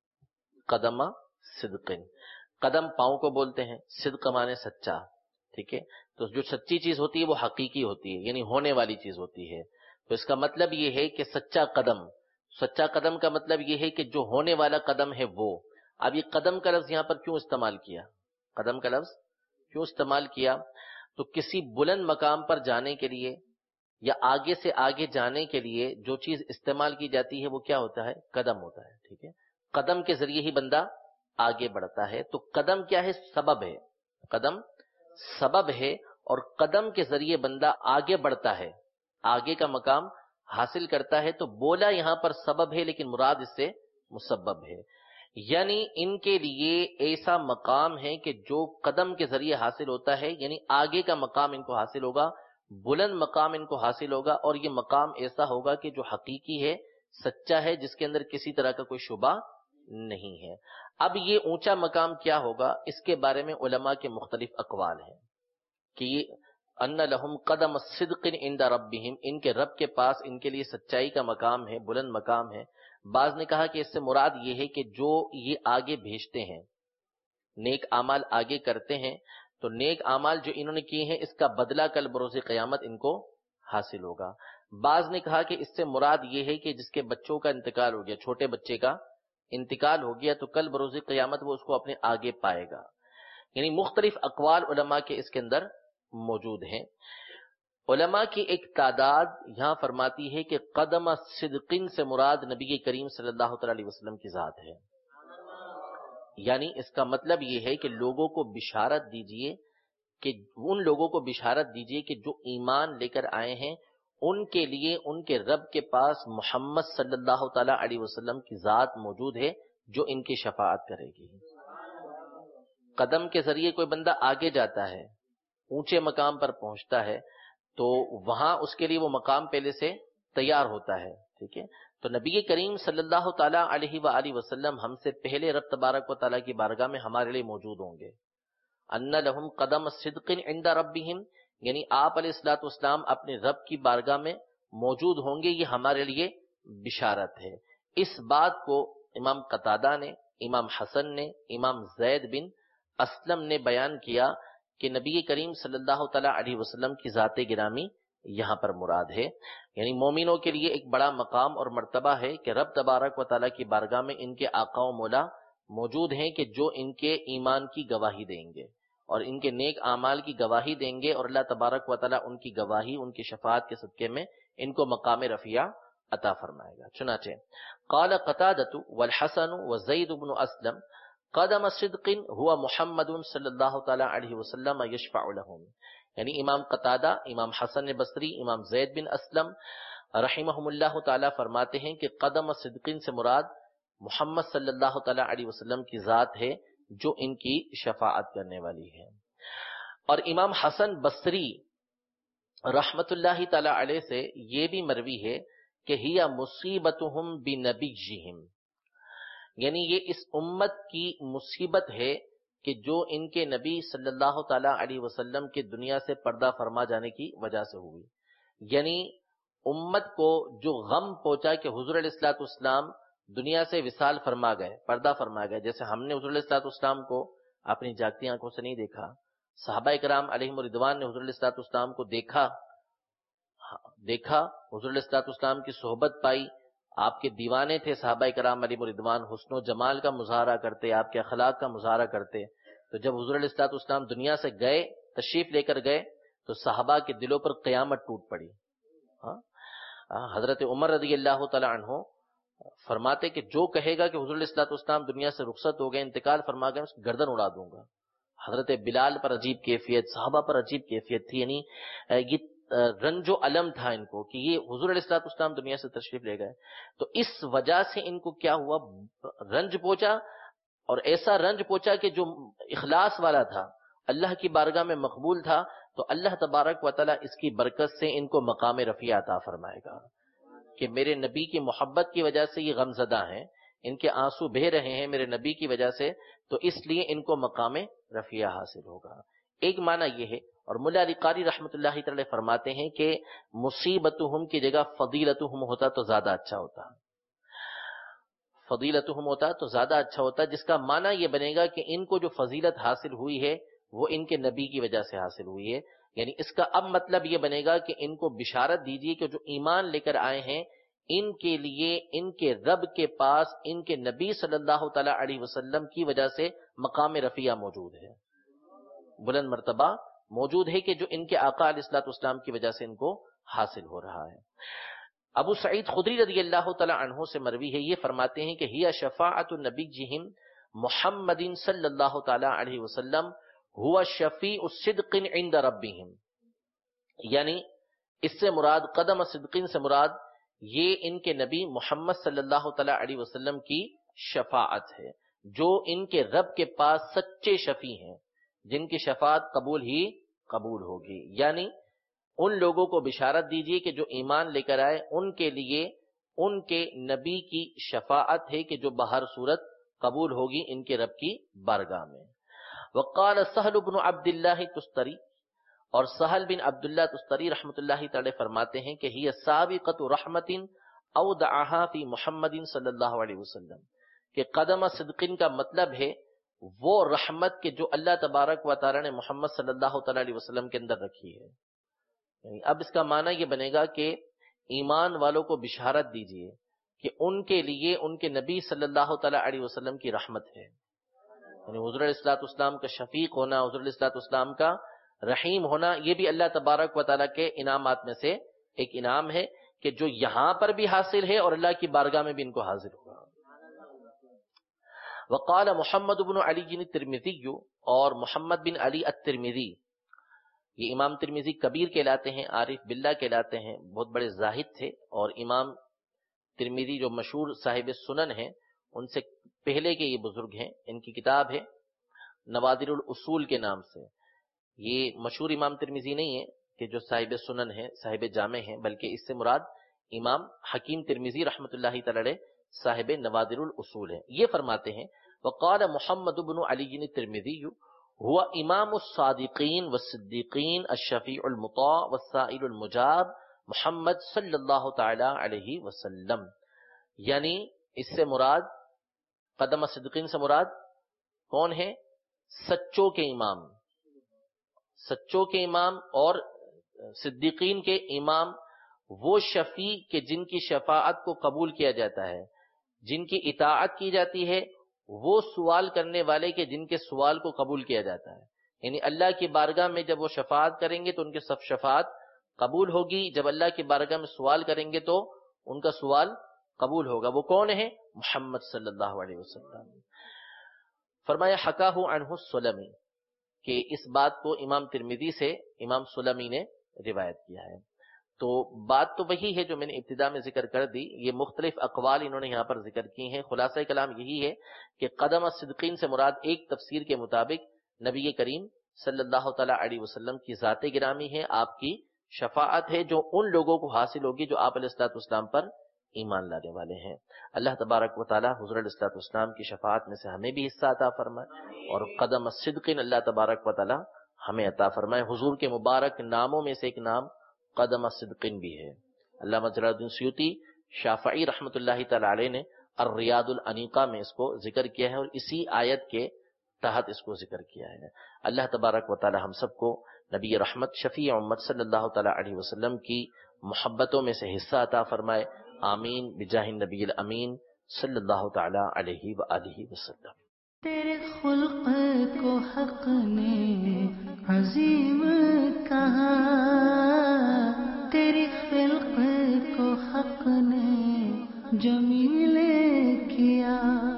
قدم صدقن، قدم پاؤں کو بولتے ہیں، صدق مانے سچا. ٹھیک ہے. تو جو سچی چیز ہوتی ہے وہ حقیقی ہوتی ہے، یعنی ہونے والی چیز ہوتی ہے. تو اس کا مطلب یہ ہے کہ سچا قدم، سچا قدم کا مطلب یہ ہے کہ جو ہونے والا قدم ہے وہ. اب یہ قدم کا لفظ یہاں پر کیوں استعمال کیا، قدم کا لفظ کیوں استعمال کیا؟ تو کسی بلند مقام پر جانے کے لیے یا آگے سے آگے جانے کے لیے جو چیز استعمال کی جاتی ہے وہ کیا ہوتا ہے؟ قدم ہوتا ہے. ٹھیک ہے. قدم کے ذریعے ہی بندہ آگے بڑھتا ہے. تو قدم کیا ہے؟ سبب ہے. قدم سبب ہے اور قدم کے ذریعے بندہ آگے بڑھتا ہے. آگے کا مقام حاصل کرتا ہے، تو بولا یہاں پر سبب ہے لیکن مراد اس سے مسبب ہے، یعنی ان کے لیے ایسا مقام ہے کہ جو قدم کے ذریعے حاصل ہوتا ہے، یعنی آگے کا مقام ان کو حاصل ہوگا، بلند مقام ان کو حاصل ہوگا، اور یہ مقام ایسا ہوگا کہ جو حقیقی ہے، سچا ہے، جس کے اندر کسی طرح کا کوئی شبہ نہیں ہے۔ اب یہ اونچا مقام کیا ہوگا، اس کے بارے میں علماء کے مختلف اقوال ہیں کہ یہ ان لہم قدم صدق عند ربہم، ان کے رب کے پاس ان کے لیے سچائی کا مقام ہے، بلند مقام ہے۔ بعض نے کہا کہ اس سے مراد یہ ہے کہ جو یہ آگے بھیجتے ہیں، نیک اعمال آگے کرتے ہیں، تو نیک اعمال جو انہوں نے کیے ہیں اس کا بدلہ کل بروز قیامت ان کو حاصل ہوگا۔ بعض نے کہا کہ اس سے مراد یہ ہے کہ جس کے بچوں کا انتقال ہو گیا، چھوٹے بچے کا انتقال ہو گیا، تو کل بروز قیامت وہ اس کو اپنے آگے پائے گا۔ یعنی مختلف اقوال علماء کے اس کے اندر موجود ہیں۔ علماء کی ایک تعداد یہاں فرماتی ہے کہ قدم صدقین سے مراد نبی کریم صلی اللہ علیہ وسلم کی ذات ہے، یعنی اس کا مطلب یہ ہے کہ لوگوں کو بشارت دیجئے، کہ ان لوگوں کو بشارت دیجئے کہ جو ایمان لے کر آئے ہیں ان کے لیے ان کے رب کے پاس محمد صلی اللہ تعالی علیہ وسلم کی ذات موجود ہے جو ان کی شفاعت کرے گی۔ قدم کے ذریعے کوئی بندہ آگے جاتا ہے، اونچے مقام پر پہنچتا ہے، تو وہاں اس کے لیے وہ مقام پہلے سے تیار ہوتا ہے، ٹھیک ہے۔ تو نبی کریم صلی اللہ تعالی علیہ وآلہ وسلم ہم سے پہلے رب تبارک و تعالیٰ کی بارگاہ میں ہمارے لیے موجود ہوں گے۔ ان لہم قدم صدق عند ربہم، یعنی آپ علیہ الصلوۃ والسلام اپنے رب کی بارگاہ میں موجود ہوں گے، یہ ہمارے لیے بشارت ہے۔ اس بات کو امام قتادہ نے، امام حسن نے، امام زید بن اسلم نے بیان کیا کہ نبی کریم صلی اللہ تعالی علیہ وسلم کی ذات گرامی یہاں پر مراد ہے، یعنی مومنوں کے لیے ایک بڑا مقام اور مرتبہ ہے کہ رب تبارک و تعالیٰ کی بارگاہ میں ان کے آقا و مولا موجود ہیں کہ جو ان کے ایمان کی گواہی دیں گے اور ان کے نیک اعمال کی گواہی دیں گے، اور اللہ تبارک و تعالیٰ ان کی گواہی، ان کی شفاعت کے صدقے میں ان کو مقام رفیع عطا فرمائے گا۔ چنانچہ قال قتادۃ والحسن وزید بن اسلم قدم صدق هو محمد صلی اللہ تعالی علیہ وسلم یشفع لهم، یعنی امام قتادہ، امام حسن بصری، امام زید بن اسلم رحمہم اللہ تعالی فرماتے ہیں کہ قدم صدقین سے مراد محمد صلی اللہ تعالی علیہ وسلم کی ذات ہے جو ان کی شفاعت کرنے والی ہے۔ اور امام حسن بصری رحمت اللہ تعالی علیہ سے یہ بھی مروی ہے کہ ہی مصیبتہم بنبیہم، یعنی یہ اس امت کی مصیبت ہے کہ جو ان کے نبی صلی اللہ تعالی علیہ وسلم کے دنیا سے پردہ فرما جانے کی وجہ سے ہوئی، یعنی امت کو جو غم پہنچا کہ حضور علیہ الصلوۃ والسلام دنیا سے وصال فرما گئے، پردہ فرما گئے۔ جیسے ہم نے حضور علیہ الصلوۃ والسلام کو اپنی جاگتی آنکھوں سے نہیں دیکھا، صحابہ کرام علیہم الرضوان نے حضور علیہ الصلوۃ والسلام کو دیکھا دیکھا حضور علیہ الصلوۃ والسلام کی صحبت پائی، آپ کے دیوانے تھے صحابہ کرام علیہم الرضوان، حسن و جمال کا مظاہرہ کرتے، آپ کے اخلاق کا مظاہرہ کرتے۔ تو جب حضور علیہ الصلوۃ والسلام دنیا سے گئے، تشریف لے کر گئے، تو صحابہ کے دلوں پر قیامت ٹوٹ پڑی۔ حضرت عمر رضی اللہ تعالی عنہ فرماتے کہ جو کہے گا کہ حضور علیہ الصلوۃ والسلام دنیا سے رخصت ہو گئے، انتقال فرما گئے، اس کی گردن اڑا دوں گا۔ حضرت بلال پر عجیب کیفیت، صحابہ پر عجیب کیفیت تھی، یعنی یہ رنج و علم تھا ان کو کہ یہ حضور علیہ الصلوۃ والسلام دنیا سے تشریف لے گئے۔ تو اس وجہ سے ان کو کیا ہوا، رنج پہنچا، اور ایسا رنج پہنچا کہ جو اخلاص والا تھا، اللہ کی بارگاہ میں مقبول تھا، تو اللہ تبارک و تعالیٰ اس کی برکت سے ان کو مقام رفیع عطا فرمائے گا کہ میرے نبی کی محبت کی وجہ سے یہ غم زدہ ہیں، ان کے آنسو بہہ رہے ہیں میرے نبی کی وجہ سے، تو اس لیے ان کو مقام رفیع حاصل ہوگا۔ ایک معنی یہ ہے، اور ملا علی قاری رحمۃ اللہ تعالی فرماتے ہیں کہ مصیبتہم کی جگہ فضیلتہم ہوتا تو زیادہ اچھا ہوتا، فضیلتہم ہوتا تو زیادہ اچھا ہوتا، جس کا معنی یہ بنے گا کہ ان کو جو فضیلت حاصل ہوئی ہے وہ ان کے نبی کی وجہ سے حاصل ہوئی ہے۔ یعنی اس کا اب مطلب یہ بنے گا کہ ان کو بشارت دیجیے کہ جو ایمان لے کر آئے ہیں ان کے لیے ان کے رب کے پاس ان کے نبی صلی اللہ تعالی علیہ وسلم کی وجہ سے مقام رفیع موجود ہے، بلند مرتبہ موجود ہے کہ جو ان کے آقا علیہ الصلوۃ والسلام کی وجہ سے ان کو حاصل ہو رہا ہے۔ ابو سعید خدری رضی اللہ تعالی عنہ سے مروی ہے، یہ فرماتے ہیں کہ ہی شفاعت نبیہم محمد صلی اللہ تعالی علیہ وسلم ہوا شفیع الصدق عند ربہم، یعنی اس سے مراد قدم صدقین سے مراد یہ ان کے نبی محمد صلی اللہ تعالی علیہ وسلم کی شفاعت ہے، جو ان کے رب کے پاس سچے شفیع ہیں، جن کی شفاعت قبول ہی قبول ہوگی۔ یعنی ان لوگوں کو بشارت دیجیے کہ جو ایمان لے کر آئے، ان کے لیے ان کے نبی کی شفاعت ہے کہ جو بہر صورت قبول ہوگی ان کے رب کی بارگاہ میں۔ وقال سہل بن عبد اللہ تستری، اور سہل بن عبداللہ تستری رحمۃ اللہ تعالی فرماتے ہیں کہ ہی سابقۃ رحمت اودعہا فی محمد صلی اللہ علیہ وسلم، کہ قدم صدقین کا مطلب ہے وہ رحمت کہ جو اللہ تبارک و تعالی نے محمد صلی اللہ تعالی علیہ وسلم کے اندر رکھی ہے۔ یعنی اب اس کا معنی یہ بنے گا کہ ایمان والوں کو بشارت دیجئے کہ ان کے لیے ان کے نبی صلی اللہ تعالی علیہ وسلم کی رحمت ہے۔ یعنی حضور علیہ الصلوۃ والسلام کا شفیق ہونا، حضور علیہ الصلوۃ والسلام کا رحیم ہونا، یہ بھی اللہ تبارک و تعالیٰ کے انعامات میں سے ایک انعام ہے کہ جو یہاں پر بھی حاصل ہے اور اللہ کی بارگاہ میں بھی ان کو حاصل ہوگا۔ وقال محمد بن علی الترمذی، اور محمد بن علی الترمذی، یہ امام ترمذی کبیر کہلاتے ہیں، عارف باللہ کہلاتے ہیں، بہت بڑے زاہد تھے، اور امام ترمذی جو مشہور صاحب سنن ہیں ان سے پہلے کے یہ بزرگ ہیں۔ ان کی کتاب ہے نوادر الاصول کے نام سے۔ یہ مشہور امام ترمذی نہیں ہے کہ جو صاحب سنن ہے، صاحب جامع ہیں، بلکہ اس سے مراد امام حکیم ترمذی رحمۃ اللہ تعالی علیہ صاحب نوادر الاصول ہے۔ یہ فرماتے ہیں وقال محمد بن علی الترمذی هو امام الصادقین والصدیقین الشفیع المطاع والسائل المجاب محمد صلی اللہ تعالی علیہ وسلم۔ یعنی اس سے مراد قدم صدقین سے مراد کون ہے؟ سچوں کے امام، سچوں کے امام اور صدیقین کے امام، وہ شفیع کہ جن کی شفاعت کو قبول کیا جاتا ہے، جن کی اطاعت کی جاتی ہے، وہ سوال کرنے والے کے جن کے سوال کو قبول کیا جاتا ہے۔ یعنی اللہ کی بارگاہ میں جب وہ شفاعت کریں گے تو ان کی سب شفاعت قبول ہوگی، جب اللہ کی بارگاہ میں سوال کریں گے تو ان کا سوال قبول ہوگا۔ وہ کون ہے؟ محمد صلی اللہ علیہ وسلم۔ فرمایا حکاہ عنہ السلمی، کہ اس بات کو امام ترمذی سے امام سلمی نے روایت کیا ہے۔ تو بات تو وہی ہے جو میں نے ابتدا میں ذکر کر دی، یہ مختلف اقوال انہوں نے یہاں پر ذکر کی ہیں۔ خلاصہ کلام یہی ہے کہ قدم الصدقین سے مراد ایک تفسیر کے مطابق نبی کریم صلی اللہ تعالی علیہ وسلم کی ذات گرامی ہے، آپ کی شفاعت ہے جو ان لوگوں کو حاصل ہوگی جو آپ علیہ الصلوۃ والسلام پر ایمان لانے والے ہیں۔ اللہ تبارک و تعالی حضور علیہ الصلوۃ والسلام کی شفاعت میں سے ہمیں بھی حصہ عطا فرمائے، اور قدم الصدقین اللہ تبارک و تعالی ہمیں عطا فرمائے۔ حضور کے مبارک ناموں میں سے ایک نام قدم الصدقین بھی ہے۔ علامہ جلال الدین سیوطی شافعی رحمۃ اللہ تعالی علیہ نے الریاض الانیقہ میں اس کو ذکر کیا ہے، اور اسی آیت کے تحت اس کو ذکر کیا ہے۔ اللہ تبارک و تعالی ہم سب کو نبی رحمت شفیع امت صلی اللہ تعالی علیہ وسلم کی محبتوں میں سے حصہ عطا فرمائے، آمین بجاہ النبی الامین صلی اللہ تعالی علیہ وآلہ وسلم۔ تیرے خلق کو حق نے عظیم کہا، تیری خلق کو حق نے جمیل کیا۔